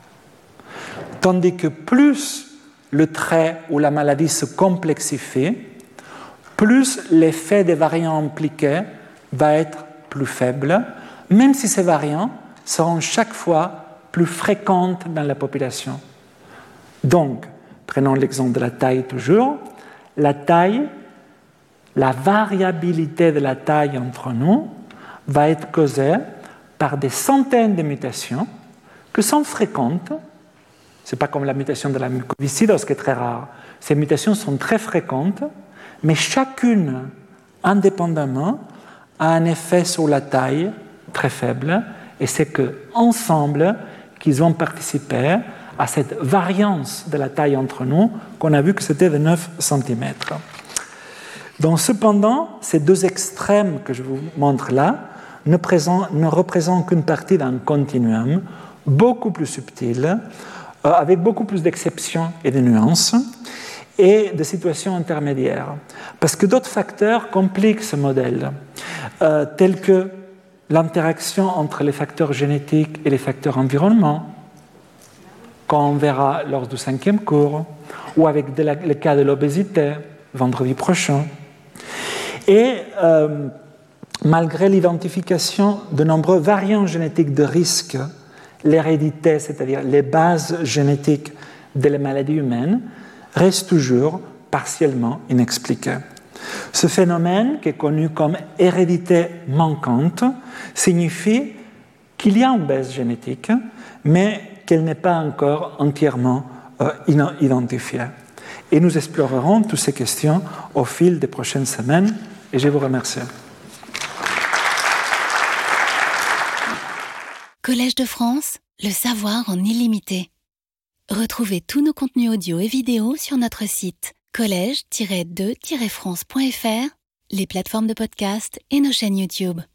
Tandis que plus le trait ou la maladie se complexifie, plus l'effet des variants impliqués va être plus faible, même si ces variants seront chaque fois plus fréquents dans la population. Donc, prenons l'exemple de la taille toujours, la taille, la variabilité de la taille entre nous va être causée par des centaines de mutations qui sont fréquentes. Ce n'est pas comme la mutation de la mucoviscidose qui est très rare. Ces mutations sont très fréquentes, mais chacune, indépendamment, a un effet sur la taille très faible et c'est qu'ensemble, qu'ils ont participé à cette variance de la taille entre nous, qu'on a vu que c'était de neuf centimètres. Donc, cependant, ces deux extrêmes que je vous montre là ne, présent, ne représentent qu'une partie d'un continuum beaucoup plus subtil, euh, avec beaucoup plus d'exceptions et de nuances, et de situations intermédiaires. Parce que d'autres facteurs compliquent ce modèle, euh, tels que l'interaction entre les facteurs génétiques et les facteurs environnement, qu'on verra lors du cinquième cours, ou avec de la, le cas de l'obésité, vendredi prochain. Et euh, malgré l'identification de nombreux variants génétiques de risque, l'hérédité, c'est-à-dire les bases génétiques des maladies humaines, reste toujours partiellement inexpliqué. Ce phénomène, qui est connu comme hérédité manquante, signifie qu'il y a une base génétique, mais qu'elle n'est pas encore entièrement euh, identifiée. Et nous explorerons toutes ces questions au fil des prochaines semaines, et je vous remercie. Collège de France, le savoir en illimité. Retrouvez tous nos contenus audio et vidéo sur notre site collège tiret de tiret france point f r, les plateformes de podcast et nos chaînes YouTube.